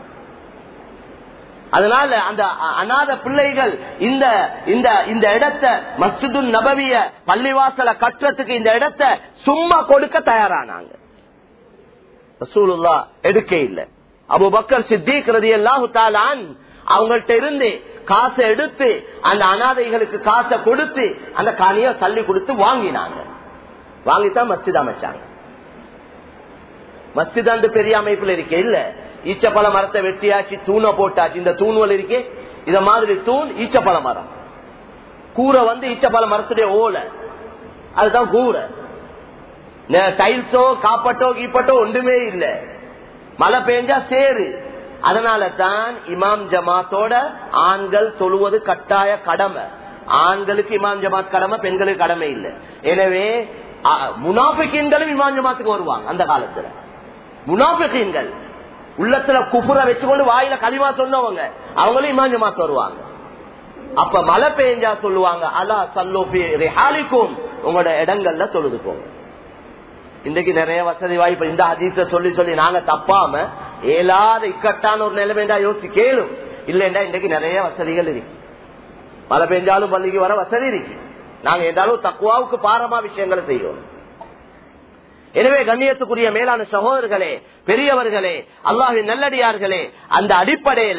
அதனால அந்த அநாத பிள்ளைகள் இந்த இந்த இந்த இடத்தை மஸ்ஜிது நபவிய பள்ளிவாசல கட்டுறதுக்கு இந்த இடத்தை சும்மா கொடுக்க தயாரானாங்க. ரசூலுல்லாஹ் எடுக்க இல்ல. அபூபக்கர் சித்திக் ரலியல்லாஹு தஆலா அன்ஹு அவங்கள்ட்ட இருந்து காசை எடுத்து அந்த அநாதைகளுக்கு காசை கொடுத்து அந்த காணியை தள்ளி கொடுத்து வாங்கினாங்க. வாங்கித்தான் மஸ்ஜித் அமைச்சாங்க. மஸ்ஜித் அந்த பெரிய அமைப்புல இருக்கே இல்ல, ஈச்சப்பழ மரத்தை வெட்டியாச்சு, தூணை போட்டாச்சு. இந்த தூண்கள் இருக்கே, இத மாதிரி தூண் ஈச்சப்பழ மரம். கூரை ஈச்சப்பழ மரத்துடைய ஓலை, அதுதான் கூரை. டைல்ஸோ காப்பட்டோ கீப்பட்டோ ஒன்றுமே இல்ல. மழை பெஞ்சா சேரு. அதனால தான் இமாம் ஜமாத்தோட ஆண்கள் தொழுவது கட்டாய கடமை. ஆண்களுக்கு இமாம் ஜமாத் கடமை, பெண்களுக்கு கடமை இல்லை. எனவே முனாஃபிகீன்களும் இமாம் ஜமாத்துக்கு வருவாங்க. அந்த காலத்துல முனாஃபிகீன்கள் உள்ளத்துல குஃபுர வச்சுக்கொண்டு வாயில கலிமா சொன்னவங்க அவங்களும் இமாம் ஜமாத் வருவாங்க. அப்ப மழை பெஞ்சா சொல்லுவாங்க, அலா சல்லு ஃபீ ரிஹாலிக்கும், உங்களோட இடங்கள்ல தொழுதுக்கோங்க. இன்றைக்கு நிறைய வசதி வாய்ப்பு. இந்த ஹதீஸை சொல்லி சொல்லி நாங்க தப்பாம ஏலாத இக்கட்டான ஒரு நிலைமையா யோசிச்சு கேளும். இல்லைண்டா இன்றைக்கு நிறைய வசதிகள் இருக்கு. மழை பெஞ்சாலும் பள்ளிக்கு வர வசதி இருக்கு. நாங்க ஏதாலும் தக்குவாவுக்கு பாரமா விஷயங்களை செய்வோம். எனவே கண்ணியத்துக்குரிய மேலான சகோதரர்களே, பெரியவர்களே, அல்லாஹ்வின் நல்லடியார்களே, அந்த அடிப்படையில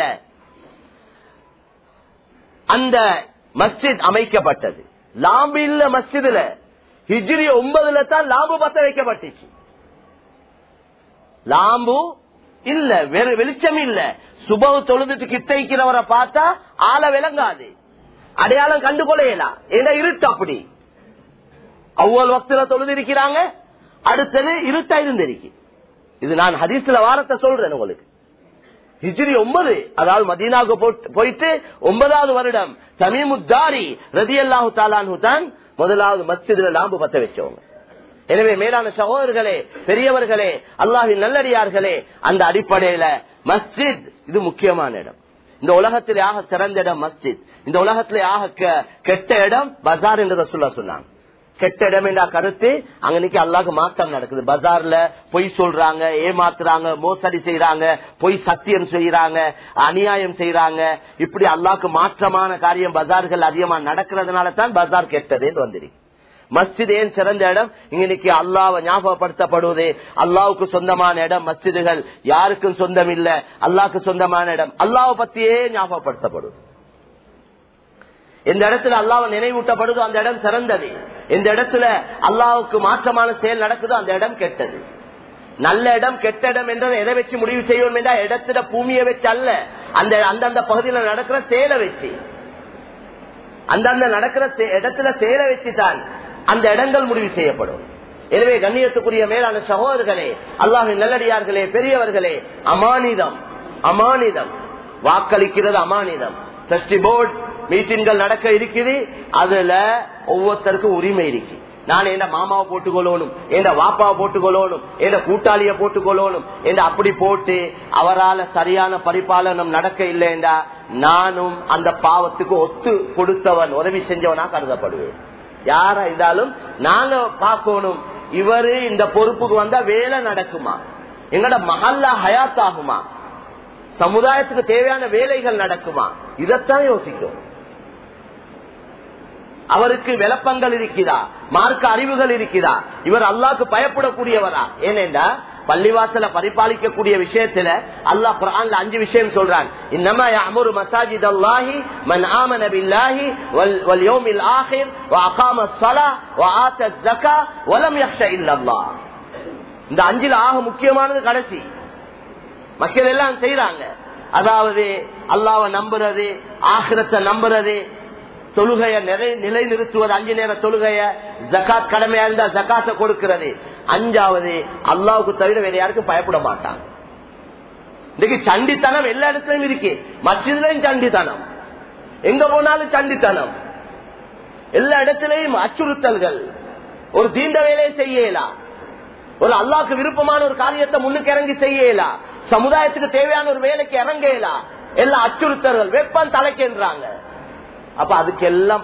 அந்த மஸ்ஜித் அமைக்கப்பட்டது. லாம்பு இல்ல மஸ்ஜிதுல. ஹிஜ்ரி 9 தான் லாம்பு பத்த வைக்கப்பட்டுச்சு. லாம்பு இல்ல, வேற வெளிச்சம் இல்ல. சுபவு தொழுதுட்டு கிட்டைக்கிறவரை பார்த்தா ஆள விளங்காது, அடையாளம் கண்டுகொள்ளையலாம். ஏன்னா இருட்டு அப்படி. அவ்வளவு வக்துல தொழுது இருக்கிறாங்க, அடுத்தது இருட்டா இருந்திருக்கு. இது நான் ஹதீஸ்ல வாரத்தை சொல்றேன் உங்களுக்கு. ஹிஜ்ரி 9, அதாவது மதீனாவுக்கு போயிட்டு 9வது வருடம் தமீமுத்தாரி ரலியல்லாஹு தஆலா அன்ஹு தான் முதலாவது மஸ்ஜிதுல லாம்பு பத்த வச்சவங்க. எனவே மேலான சகோதரர்களே, பெரியவர்களே, அல்லாஹ்வின் நல்லடியார்களே, அந்த அடிப்படையில மஸ்ஜித் இது முக்கியமான இடம். இந்த உலகத்திலே ஆக சிறந்த இடம் மஸ்ஜித். இந்த உலகத்திலே ஆக கெட்ட இடம் பஜார் என்று ரசூலுல்லாஹ் சொன்னாங்க. கெட்ட இடம் என்ற கருத்து அங்க இன்னைக்கு அல்லாஹ்க்கு மாற்றம் நடக்குது. பஜார்ல பொய் சொல்றாங்க, ஏமாத்துறாங்க, மோசடி செய்யறாங்க, பொய் சத்தியம் செய்யறாங்க, அநியாயம் செய்யறாங்க. இப்படி அல்லாஹ்க்கு மாற்றமான காரியம் பஜார்கள் அதிகமா நடக்கிறதுனால தான் பஜார் கெட்டதுன்னு வந்திருக்கு. மஸ்ஜித் ஏன் சிறந்த இடம்? இன்னைக்கு அல்லாஹ்வை ஞாபகப்படுத்தப்படுவது. அல்லாஹ்வுக்கு சொந்தமான இடம் மஸ்ஜிதுகள் யாருக்கும் சொந்தம் இல்ல, அல்லாஹ்க்கு சொந்தமான இடம். அல்லாஹ்வை பத்தியே ஞாபகப்படுத்தப்படுது. எந்த இடத்துல அல்லாஹ்வை நினைவூட்டப்படுதோ அந்த இடம் சிறந்தது. எந்த இடத்துல அல்லாஹ்வுக்கு மாற்றமான செயல் நடக்குதோ அந்த இடம் கெட்டது. நல்ல இடம் கெட்ட இடம் என்றதை எதை வச்சு முடிவு செய்வோம் என்றா இடத்துல பூமியை வச்சு அல்ல, அந்த அந்தந்த பகுதியில் நடக்கிற செயலை வச்சு, அந்தந்த நடக்கிற இடத்துல செயலை வச்சுதான் அந்த இடங்கள் முடிவு செய்யப்படும். எனவே கண்ணியத்துக்குரிய மேலான சகோதரர்களே, அல்லாஹ்வின் நல்லடியார்களே, பெரியவர்களே, அமானிதம் அமானிதம் வாக்களிக்கிறது அமானிதம். ட்ரஸ்டி போர்டு மீட்டிங்கள் நடக்க இருக்குது, அதுல ஒவ்வொருத்தருக்கும் உரிமை இருக்கு. நான் என்ன மாமாவை போட்டுக்கொள்ளணும், என்ன வாப்பாவை போட்டுக்கொள்ளணும், என்ன கூட்டாளிய போட்டுக்கொள்ளணும் என்று அப்படி போட்டு அவரால் சரியான பரிபாலனம் நடக்க இல்லைண்டா நானும் அந்த பாவத்துக்கு ஒத்து கொடுத்தவன், உதவி செஞ்சவனா கருதப்படுவேன். யாரா இருந்தாலும் நாங்க பார்க்கணும், இவரு இந்த பொறுப்புக்கு வந்தா வேலை நடக்குமா, எங்கட மஹல்லா ஹயாத் ஆகுமா, சமுதாயத்துக்கு தேவையான வேலைகள் நடக்குமா, இதத்தான் யோசிக்கும். அவருக்கு விளப்பங்கள் இருக்கிறதா, மார்க்க அறிவுகள் இருக்கிறதா, இவர் அல்லாஹ்க்கு பயப்படக்கூடியவரா? ஏனென்றா பள்ளிவாசல பரிபாலிக்கக்கூடிய விஷயத்துல அல்லாஹ் குர்ஆன்ல 5 விஷயம் சொல்றான். இன்னமா யஅமுரு மசாஜிதல்லாஹி மன் ஆமன பில்லாஹி வல் யௌமில் ஆகிர் வ அகாமஸ் ஸலா வ ஆத்தஸ் ஸகா வ லம் யக்ஷ இல்லல்லாஹ். இந்த 5ல ஆக முக்கியமானது கடைசி. மக்கள் எல்லாம் செய்யறாங்க, அதாவது அல்லாஹ்வை நம்புறது, ஆகிரத்தை நம்புறது, தொழுகைய நிலை நிறுத்துவது, 5 நேர தொழுகைய, ஜகாத் கடமையா இருந்தா ஜகாத்தை கொடுக்கிறது. 5வது அல்லாஹ்வுக்கு தவிர வேற யாருக்கும் பயப்பட மாட்டாங்க. இன்னைக்கு சண்டித்தனம் எல்லா இடத்துலயும் இருக்கு. மஸ்ஜித்லயும் சண்டித்தனம், எங்க போனாலும் சண்டித்தனம், எல்லா இடத்திலையும் அச்சுறுத்தல்கள். ஒரு தீண்ட வேலையை செய்யலாம், ஒரு அல்லாஹ்க்கு விருப்பமான ஒரு காரியத்தை முன்னுக்கு இறங்கி செய்யலாம், சமுதாயத்துக்கு தேவையான ஒரு வேலைக்கு இறங்கலாம், எல்லா அச்சுறுத்தல்கள் வெப்பம் தலைக்கின்றாங்க. அப்ப அதுக்கெல்லாம்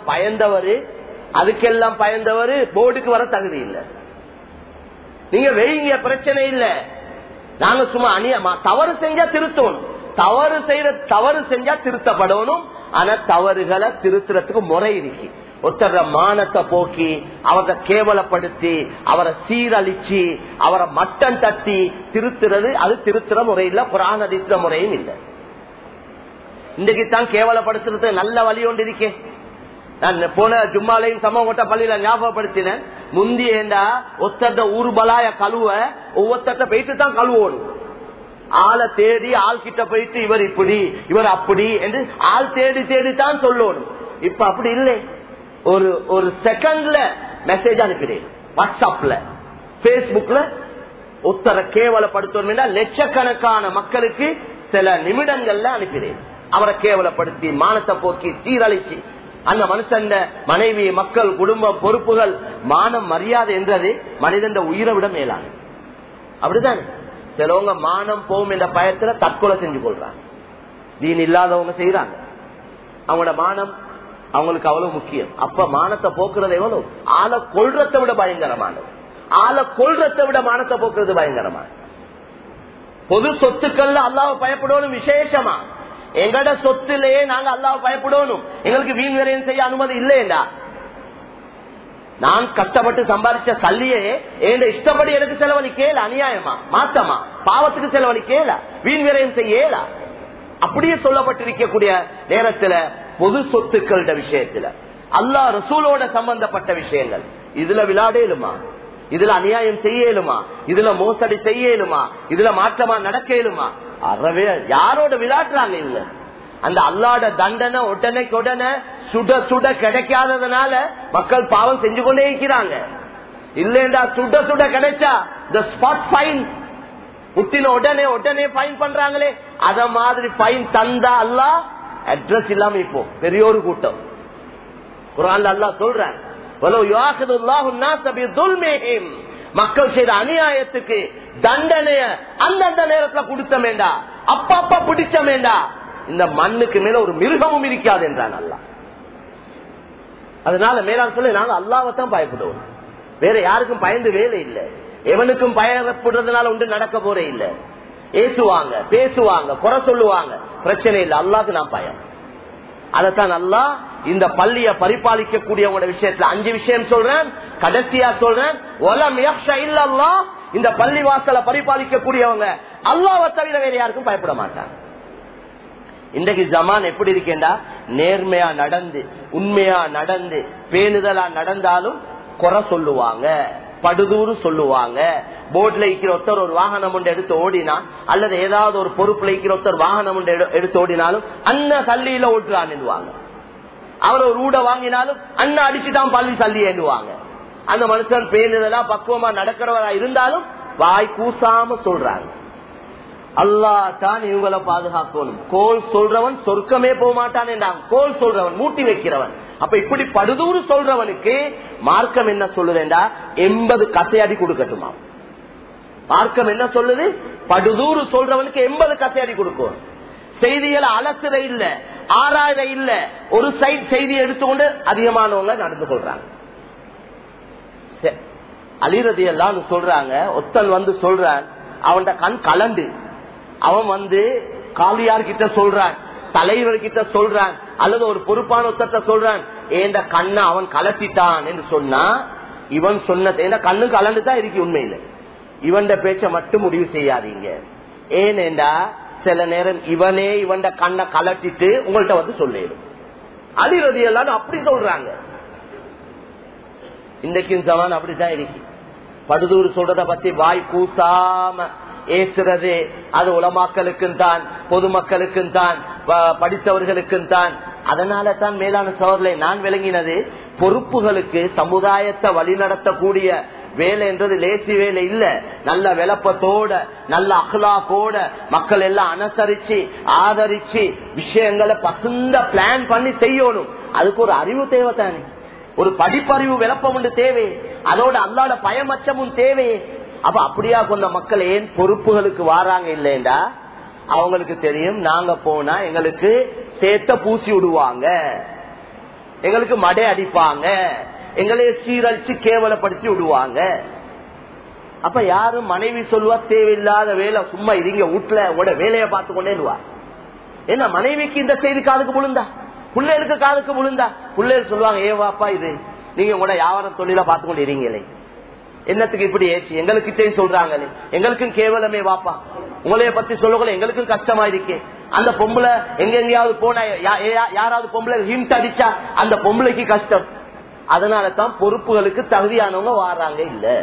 பயந்தவரு போர்டுக்கு வர தகுதி இல்லை. நீங்க வெயிங்க பிரச்சனை இல்ல, நாங்க சும்மா தவறு செஞ்சா திருத்தணும், தவறு செஞ்சா திருத்தப்படணும். ஆனா தவறுகளை திருத்துறதுக்கு முறை இருக்கு. ஒருத்தர மானத்தை போக்கி அவரை கேவலப்படுத்தி அவரை சீரழிச்சு அவரை மட்டம் தட்டி திருத்துறது, அது திருத்துற முறை இல்ல, குர்ஆன் ஹதீஸ்ல முறையும் இல்லை. இன்றைக்கு தான் கேவலப்படுத்துறது நல்ல வழி ஒன்று இருக்கே. நான் போன ஜும்மாலையும் சமூகட்ட பள்ளியில ஞாபகப்படுத்தினேன். முந்தி ஏண்டா ஒத்தட்ட ஊர்பலாய கழுவ ஒவ்வொருத்த போயிட்டு தான் கழுவோடும். ஆளை தேடி ஆள் கிட்ட போயிட்டு இவர் இப்படி இவர் அப்படி என்று ஆள் தேடி தேடித்தான் சொல்லணும். இப்ப அப்படி இல்லை, ஒரு செகண்ட்ல மெசேஜ் அனுப்பினேன். வாட்ஸ்அப்ல, பேஸ்புக்ல ஒத்தரை கேவலப்படுத்தணும் லட்சக்கணக்கான மக்களுக்கு சில நிமிடங்கள்ல அனுப்பினேன். அவரை கேவலப்படுத்தி மானத்தை போக்கி சீரழிச்சு அந்த மனுஷன் மனைவி, மக்கள், குடும்பம், பொறுப்புகள், மானம், மரியாதை என்றது மனிதன் உயிரை விட மேலான. அப்படித்தானே சிலவங்க மானம் போகும் என்ற பயத்துல தற்கொலை செஞ்சு கொள்றாங்க. தீன் இல்லாதவங்க செய்யறாங்க. அவங்களோட மானம் அவங்களுக்கு அவ்வளவு முக்கியம். அப்ப மானத்தை போக்குறது எவ்வளவு? ஆளை கொள்றதை விட பயங்கரமானது. ஆளை கொள்றதை விட மானத்தை போக்குறது பயங்கரமானது. பொது சொத்துக்கள்ல அல்லாஹ்வை பயப்படணும். விசேஷமா எங்கட சொத்திலேயே நாங்க அல்லாஹ்வை பயப்படணும். எங்களுக்கு வீண் விரயம் செய்ய அனுமதி இல்லையா? நான் கஷ்டப்பட்டு சம்பாதிச்ச சல்லியே என் இஷ்டப்படி எனக்கு செலவழிக்கல, அநியாயமா மாற்றமா பாவத்துக்கு செலவழிக்கல, வீண் விரயம் செய்யல. அப்படியே சொல்லப்பட்டிருக்கக்கூடிய நேரத்துல பொது சொத்துக்களோட விஷயத்துல அல்லாஹ் ரசூலோட சம்பந்தப்பட்ட விஷயங்கள், இதுல விளையாடலுமா, இதுல அநியாயம் செய்யலுமா, இதுல மோசடி செய்யலுமா, இதுல மாற்றமா நடக்கலுமா? அறவே யாரோட விளையாடுறாங்க? இல்ல, அந்த அல்லாஹ்வோட தண்டனை உடனே சுட சுட கிடைக்காததுனால மக்கள் பாவம் செஞ்சு கொண்டே இருக்கிறாங்க. இல்லைண்டா சுட சுட கிடைச்சா the spot fine, முட்டின உடனே ஃபைன் பண்றாங்களே, அத மாதிரி ஃபைன் தந்தா அல்லாஹ் அட்ரஸ் இல்லாம இப்போ பெரிய ஒரு கூட்டம். குர்ஆன்ல அல்லாஹ் சொல்றான், வலவ் யுஆகிதுல்லாஹு الناس بظلمهم, மக்கள் செய்த அநியாயத்துக்கு தண்டனைய அந்தந்த நேரத்துல கொடுத்தமேண்டா, அப்பப்ப பிடிச்சமேண்டா, இந்த மண்ணுக்கு மேல ஒரு மிருகமும் இருக்காது என்றான் அல்லாஹ். அதனால மேலான சொல்லி நாங்க அல்லாஹ்வைத்தான் பயப்படுவோம், வேற யாருக்கும் பயந்து வேலை இல்லை. எவனுக்கும் பயப்படுறதுனால ஒன்று நடக்க போறே இல்லை. ஏசுவாங்க, பேசுவாங்க, குறை சொல்லுவாங்க, பிரச்சனை இல்லை. அல்லாஹ்க்கு நான் பயம். அதத்தான் அல்லாஹ் இந்த பள்ளிய பரிபாலிக்கக்கூடியவங்க விஷயத்துல 5 விஷயம் சொல்றேன், கடைசியா சொல்றேன். வலம் யக்ஷா இல்லல்லாஹ், இந்த பள்ளி வாசலை பரிபாலிக்கக்கூடியவங்க அல்லாஹ்வை தவிர வேற யாருக்கும் பயப்பட மாட்டாங்க. இன்றைக்கு ஜமான் எப்படி இருக்கேண்டா, நேர்மையா நடந்து உண்மையா நடந்து பேணுதலா நடந்தாலும் குறை சொல்லுவாங்க, படுதூறு சொல்லுவாங்க. போர்ட்ல இருக்கிற ஒருத்தர் ஒரு வாகனம் ஒன்று எடுத்து ஓடினா, அல்லது ஏதாவது ஒரு பொறுப்புல இருக்கிற ஒருத்தர் வாகனம் ஒன்று எடுத்து ஓடினாலும் அண்ணா சல்லியில ஓட்டுறான்னுவாங்க. அவர் ஒரு ஊட வாங்கினாலும் அண்ணா அடிச்சுதான் பள்ளி சல்லி எண்ணுவாங்க. அந்த மனுஷன் பேணுதலா பக்குவமா நடக்கிறவரா இருந்தாலும் வாய் கூசாம சொல்றாங்க. அல்லாஹ் தான் இவங்களை பாதுகாக்கணும். கோல் சொல்றவன் சொர்க்கமே போக மாட்டான் என்றாங்க. கோல் சொல்றவன், மூட்டி வைக்கிறவன். அப்ப இப்படி படுதூறு சொல்றவனுக்கு மார்க்கம் என்ன சொல்லுதுண்டா, 80 கசையடி கொடுக்கட்டுமா. மார்க்கம் என்ன சொல்லுது, படுதூறு சொல்றவனுக்கு 80 கசையடி கொடுக்கும். செய்திகளை அலசுற இல்ல, ஆராய்ற இல்ல, ஒரு சைட் செய்தி எடுத்துக்கொண்டு அதிகமானவங்க நடந்து கொள்றாங்க. அலி ரலியல்லாஹு அன்ஹு சொல்றாங்க, ஒத்தன் வந்து சொல்றான், அவன் கண் கலண்டு, அவன் வந்து காலியார் கிட்ட சொல்றான், தலைவர் கிட்ட சொல்றான், அல்லது ஒரு பொறுப்பான ஒருத்தட்ட சொல்றான், ஏண்ட கண்ணை அவன் கலட்டிட்டான் என்று சொன்னா, இவன் சொன்னது ஏண்ட கண்ணு கலந்துதான் இருக்கு. உண்மையில இவன் பேச்ச மட்டும் முடிவு செய்யாதீங்க. ஏனேண்டா சில நேரம் இவனே இவன் கண்ணை கலட்டிட்டு உங்கள்கிட்ட வந்து சொல்லிடும். அலி ரலியல்லாஹு அன்ஹு அப்படி சொல்றாங்க. இன்றைக்கும் ஜமான் அப்படித்தான் இருக்கு. படுதூறு சொல்றத பத்தி வாய் கூசாம ஏசுறது அது உலமாக்களுக்கும் தான், பொதுமக்களுக்கும் தான், படித்தவர்களுக்கும் தான். அதனால தான் மேலான சோதனை நான் விளங்கினது, பொறுப்புகளுக்கு சமுதாயத்தை வழிநடத்தக்கூடிய வேலை என்றது லேசி வேலை இல்ல. நல்ல விளப்பத்தோட, நல்ல அஹ்லாக்கோட மக்கள் எல்லாம் அனுசரிச்சு ஆதரிச்சு விஷயங்களை பசுந்த பிளான் பண்ணி செய்யணும். அதுக்கு ஒரு அறிவு தேவை தானே, ஒரு படிப்பறிவு விளப்பம் உண்டு தேவை, அதோட அல்லாட பயமச்சமும் தேவை. அப்ப அப்படியா கொண்ட மக்கள் ஏன் பொறுப்புகளுக்கு வாராங்க இல்லைண்டா, அவங்களுக்கு தெரியும் நாங்க போனா எங்களுக்கு சேத்த பூசி விடுவாங்க, எங்களுக்கு மடை அடிப்பாங்க, எங்களை சீரழிச்சு கேவலப்படுத்தி விடுவாங்க. அப்ப யாரும் மனைவி சொல்லுவா தேவையில்லாத வேலை, சும்மா இருங்க வீட்டுல உங்களோட வேலையை பார்த்து கொண்டேன்னுவா. ஏன்னா மனைவிக்கு இந்த செய்தி காதுக்கு விழுந்தா, பிள்ளைகளுக்கு காதுக்கு விழுந்தா, பிள்ளைகள் சொல்லுவாங்க, ஏ வாப்பா இது நீங்க உங்களோட வியாபார தொழில பார்த்து கொண்டு இருங்களே, என்னத்துக்கு இப்படி ஏச்சு எங்களுக்கு சொல்றாங்களே, எங்களுக்கும் கேவலமே வாப்பா, உங்களைய பத்தி சொல்லக்கூட எங்களுக்கும் கஷ்டமா இருக்கே. அந்த பொம்பளை எங்கெங்கயாவது போனா யாராவது பொம்பளை ஹிண்ட் அடிச்சா அந்த பொம்பளைக்கு கஷ்டம். அதனால தான் பொறுப்புகளுக்கு தகுதியானவங்க வாராங்க.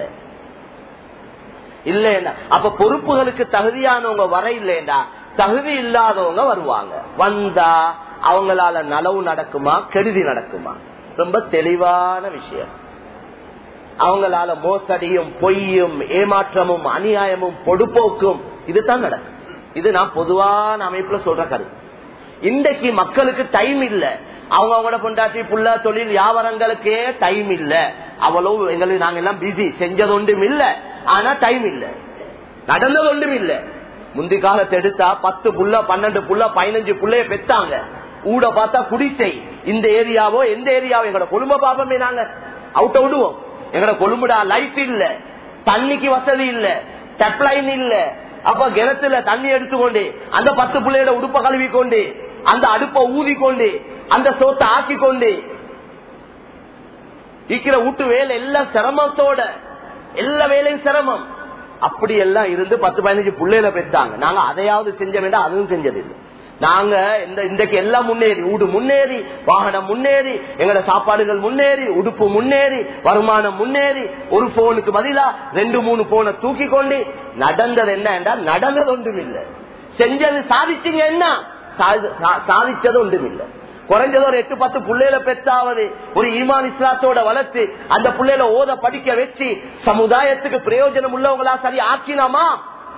இல்ல அப்ப பொறுப்புகளுக்கு தகுதியானவங்க வர இல்லைண்டா தகுதி இல்லாதவங்க வருவாங்க. வந்தா அவங்களால நலவு நடக்குமா கெடுதி நடக்குமா, ரொம்ப தெளிவான விஷயம். அவங்களால மோசடியும் பொய்யும் ஏமாற்றமும் அநியாயமும் பொடுப்போக்கும் இதுதான் நடக்கும். இது நான் பொதுவான அமைப்புல சொல்ற கருத்து. இன்றைக்கு மக்களுக்கு டைம் இல்ல, அவங்களோட பொண்டாட்டி புள்ள தொழில் வியாபாரங்களுக்கே டைம் இல்ல. அவ்வளவு எங்களுக்கு நாங்க எல்லாம் பிஸி, செஞ்சது ஒன்றும் இல்ல, ஆனா டைம் இல்ல, நடந்தது ஒன்றும் இல்ல. முந்தி காலத்தை எடுத்தா 10 புள்ள 12 புள்ள 15 புள்ளைய பெத்தாங்க. ஊட பார்த்தா குடிசை. இந்த ஏரியாவோ எந்த ஏரியாவோ எங்களோட கொழும்ப பாப்பமே நாங்க அவுட்ட விடுவோம். எங்கட கொழும்புடா லைட் இல்ல, தண்ணிக்கு வசதி இல்ல, டப் லைன் இல்ல. அப்ப கிணத்துல தண்ணி எடுத்துக்கொண்டு அந்த 10 பிள்ளையோட உடுப்ப கழுவி கொண்டு அந்த அடுப்பை ஊதி கொண்டு அந்த சோத்தை ஆக்கி கொண்டு இருக்கிற வீட்டு வேலை எல்லாம் சிரமத்தோட, எல்லா வேலையும் சிரமம். அப்படி எல்லாம் இருந்து 10-15 பிள்ளைகளை பெற்றாங்க. நாங்க அதையாவது செஞ்ச வேண்டாம், அதுவும் செஞ்சதில்லை. நாங்க இன்றைக்கு எல்லாம் முன்னேறி, வீடு முன்னேறி, வாகனம் முன்னேறி, எங்களோட சாப்பாடுகள் முன்னேறி, உடுப்பு முன்னேறி, வருமானம் முன்னேறி, ஒரு போனுக்கு பதிலா 2-3 போனை தூக்கி கொண்டு நடந்தது என்ன என்றால் நடந்தது ஒன்றும் இல்லை. செஞ்சது சாதிச்சுங்க என்ன, சாதிச்சது ஒன்றும் இல்லை. குறைஞ்சது ஒரு 8-10 பிள்ளைகளை பெற்றாவது ஒரு ஈமான் இஸ்லாத்தோட வளர்த்து அந்த பிள்ளைகளை ஓத படிக்க வச்சு சமுதாயத்துக்கு பிரயோஜனம் உள்ளவங்களா சரி ஆக்கினாமா,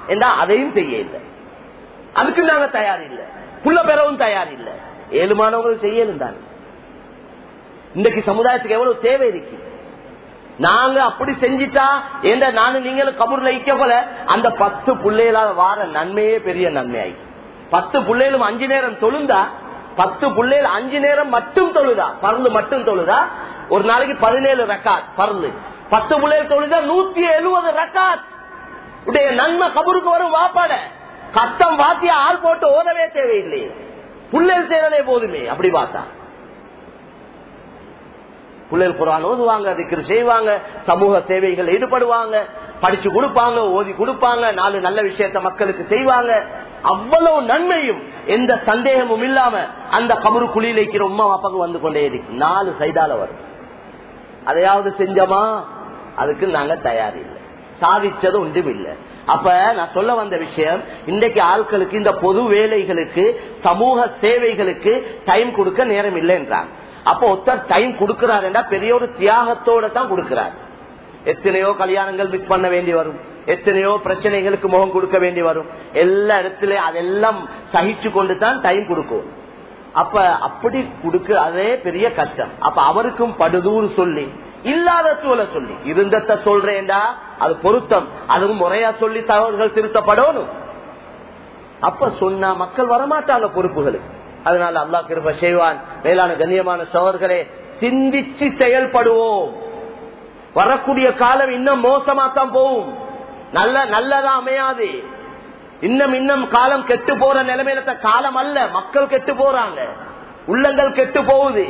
என்றா அதையும் செய்ய இல்லை. அதுக்கு நாங்க தயார் இல்லை, புள்ள பெறவும் தயார் இல்லை. ஏழுமானவர்கள் செய்யலும் தான். இன்றைக்கு சமுதாயத்துக்கு எவ்வளவு தேவை இருக்கு. நாங்க அப்படி செஞ்சிட்டா என்ற நானும் நீங்களும் கபூர்ல இக்க போல அந்த 10 பிள்ளைகளால வார நன்மையே பெரிய நன்மையாயி. 10 பிள்ளைகளும் 5 நேரம் தொழுந்தா, 10 பிள்ளைகள் 5 நேரம் மட்டும் தொழுதா, பரந்து மட்டும் தொழுதா, ஒரு நாளைக்கு 17 ரக்காத் பரந்து. 10 பிள்ளைகள் தொழுதா 170 ரக்காத் உடைய நன்மை கபூருக்கு வரும். வாப்பாட கத்தம் வாத்திய ஆள் போட்டு ஓதவே தேவையில்லை, பிள்ளைகள் செய்யறதே போதுமே. அப்படி பார்த்தா பிள்ளைகள் குர்ஆன் ஓதுவாங்க, திக்ர் செய்வாங்க, சமூக சேவைகள் ஈடுபடுவாங்க, படிச்சு கொடுப்பாங்க, ஓதி கொடுப்பாங்க, 4 நல்ல விஷயத்த மக்களுக்கு செய்வாங்க. அவ்வளவு நன்மையும் எந்த சந்தேகமும் இல்லாம அந்த கபரு குழியில் இருக்கிற உம்மா அப்பாவுக்கு வந்து கொண்டே இருக்கு. 4 சைடால வரும். அதையாவது செஞ்சோமா? அதுக்கு நாங்க தயார் இல்லை, சாதிச்சது ஒன்றும் இல்லை. அப்ப நான் சொல்ல வந்த விஷயம், இன்றைக்கு ஆட்களுக்கு இந்த பொது வேலைகளுக்கு சமூக சேவைகளுக்கு டைம் கொடுக்க நேரம் இல்லை என்றாங்க. அப்ப ஒருத்தர் டைம் கொடுக்கிறார் பெரிய ஒரு தியாகத்தோட தான் கொடுக்கிறார். எத்தனையோ கல்யாணங்கள் மிஸ் பண்ண வேண்டி வரும், எத்தனையோ பிரச்சனைகளுக்கு முகம் கொடுக்க வேண்டி வரும். எல்லா இடத்துலயும் அதெல்லாம் சகிச்சு கொண்டு தான் டைம் கொடுக்கும். அப்ப அப்படி கொடுக்க அதே பெரிய கஷ்டம். அப்ப அவருக்கும் படுதூர் சொல்லி இல்லாத சூழல சொல்லி இருந்தத சொல்றேன்டா அது பொருத்தம், அதுவும் முறையா சொல்லி தகவல்கள் திருத்தப்படணும். அப்ப சொன்னா மக்கள் வரமாட்டாங்க பொறுப்புகளுக்கு. அதனால அல்லாஹ் கிருபை செய்வான். மேலான கண்ணியமான சகோதரர்களே, சிந்திச்சு செயல்படுவோம். வரக்கூடிய காலம் இன்னும் மோசமாத்தான் போகும், நல்லதா அமையாது. இன்னும் காலம் கெட்டு போற நிலைமையில காலம் அல்ல, மக்கள் கெட்டு போறாங்க, உள்ளங்கள் கெட்டு போகுது.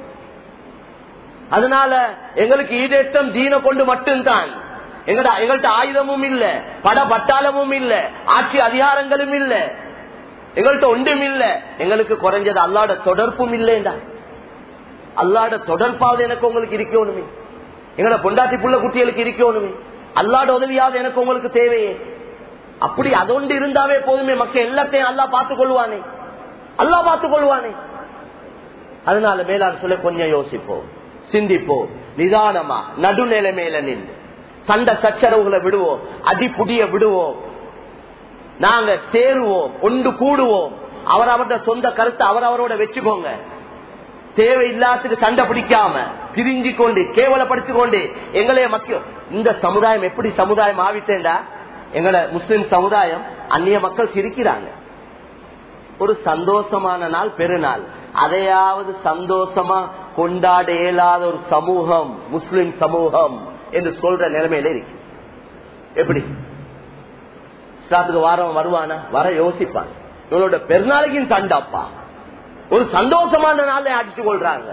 அதனால எங்களுக்கு ஈடேற்றம் தீன கொண்டு மட்டும்தான். எங்கள்கிட்ட ஆயுதமும் இல்ல, பட பட்டாளமும் இல்ல, ஆட்சி அதிகாரங்களும் இல்ல, எங்கள்கிட்ட ஒன்றும் இல்ல. எங்களுக்கு குறைஞ்சது அல்லாட தொடர்பும் இல்லைண்டா. அல்லாட தொடர்பாவது எனக்கு உங்களுக்கு இருக்கணுமே, எங்களோட பொண்டாட்டி புள்ள குட்டிகளுக்கு இருக்கணுமே, அல்லாட உதவியாவது எனக்கு உங்களுக்கு தேவையே. அப்படி அதொண்டு இருந்தாவே போதுமே, மக்கள் எல்லாத்தையும் அல்லா பார்த்துக் கொள்வானே, அல்லா பார்த்துக் கொள்வானே. அதனால மேலான சொல்ல கொஞ்சம் யோசிப்போம், சிந்திப்போம், நிதானமா நடுநிலைமையில நின்று சண்டை சச்சரவுகளை விடுவோம், அடிப்புடிய விடுவோம், நாங்க சேருவோம், ஒன்று கூடுவோம். அவரவருடைய சொந்த கருத்தை அவரவரோட வச்சுக்கோங்க. தேவையில்லாத்துக்கு சண்டை பிடிக்காம பிரிஞ்சு கொண்டு கேவலப்படுத்திக் கொண்டு எங்களைய மக்கள் இந்த சமுதாயம் எப்படி சமுதாயம் ஆவிட்டேண்டா, எங்களை முஸ்லிம் சமுதாயம் அந்நிய மக்கள் சிரிக்கிறாங்க. ஒரு சந்தோஷமான நாள் பெருநாள், அதையாவது சந்தோஷமா கொண்டாட இயலாத ஒரு சமூகம் முஸ்லிம் சமூகம் என்று சொல்ற நிலைமையில இருக்கு. எப்படி வாரம் வருவானா? வர யோசிப்பான். இவங்களோட பெருநாளைக்கும் சண்டாப்பா, ஒரு சந்தோஷமான நாளை அடிச்சு கொள்றாங்க.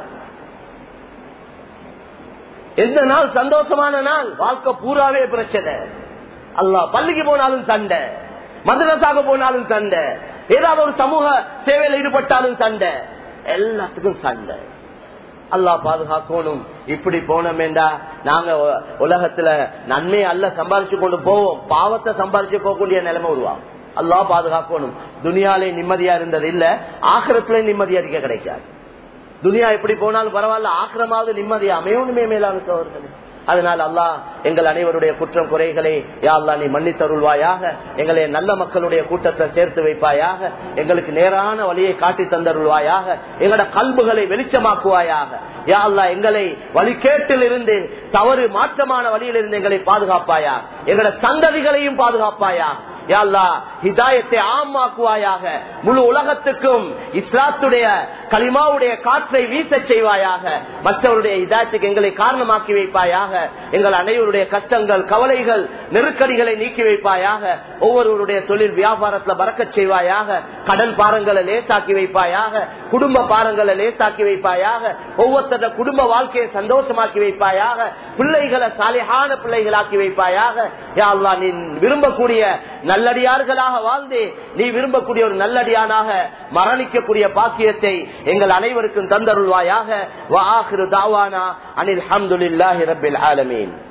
எந்த நாள் சந்தோஷமான நாள்? வாழ்க்கை பூராவே பிரச்சனை. அல்லா பள்ளிக்கு போனாலும் சண்டை, மதரசாக போனாலும் சண்டை, ஏதாவது ஒரு சமூக சேவையில் ஈடுபட்டாலும் சண்டை, எல்லாத்துக்கும் சண்டை. அல்லா பாதுகாக்கணும். இப்படி போனோமேண்டா நாங்க உலகத்துல நன்மை அல்ல சம்பாதிச்சு கொண்டு போவோம், பாவத்தை சம்பாதிச்சு போகக்கூடிய நிலைமை உருவாகும். அல்லா பாதுகாக்கணும். துனியாலே நிம்மதியா இருந்தது இல்ல, ஆக்கிரத்துல நிம்மதியா இருக்க கிடைக்காது. துனியா எப்படி போனாலும் பரவாயில்ல, ஆக்கிரமாவது நிம்மதியா அமையணுமே மேலான சோழர்களே. அதனால் அல்லாஹ் எங்கள் அனைவருடைய குற்றம் குறைகளை யா அல்லாஹ் நீ மன்னித்தருள்வாயாக. எங்களை நல்ல மக்களுடைய கூட்டத்தை சேர்த்து வைப்பாயாக. எங்களுக்கு நேரான வழியை காட்டி தந்தருள்வாயாக. எங்களோட கல்புகளை வெளிச்சமாக்குவாயாக. யா அல்லாஹ் எங்களை வழிகேட்டில் இருந்து, தவறு மாற்றமான வழியிலிருந்து எங்களை பாதுகாப்பாயா. எங்களோட சந்ததிகளையும் பாதுகாப்பாயா. யா அல்லாஹ் ஹிதாயத்தை ஆமாக்குவாயாக. முழு உலகத்துக்கும் இஸ்லாத்துடைய கலிமாவுடைய காற்றை வீச செய்வாயாக. மற்றவருடைய ஹிதாயத்துக்கு எங்களை காரணமாக்கி வைப்பாயாக. எங்கள் அனைவருடைய கஷ்டங்கள், கவலைகள், நெருக்கடிகளை நீக்கி வைப்பாயாக. ஒவ்வொருவருடைய தொழில் வியாபாரத்துல பறக்கச் செய்வாயாக. கடன் பாரங்களை லேசாக்கி வைப்பாயாக. குடும்ப பாரங்களை லேசாக்கி வைப்பாயாக. ஒவ்வொருத்தர குடும்ப வாழ்க்கையை சந்தோஷமாக்கி வைப்பாயாக. பிள்ளைகளை சாலிஹான பிள்ளைகளாக்கி வைப்பாயாக. யா அல்லாஹ் நீ விரும்பக்கூடிய நல்லடியார்களாக வாழ்ந்து நீ விரும்பக்கூடிய ஒரு நல்லடியானாக மரணிக்கக்கூடிய பாக்கியத்தை எங்கள் அனைவருக்கும் தந்தருள்வாயாக. வ ஆகிரு தாவானா அனில் ஹம்துலில்லாஹி ரப்பில் ஆலமீன்.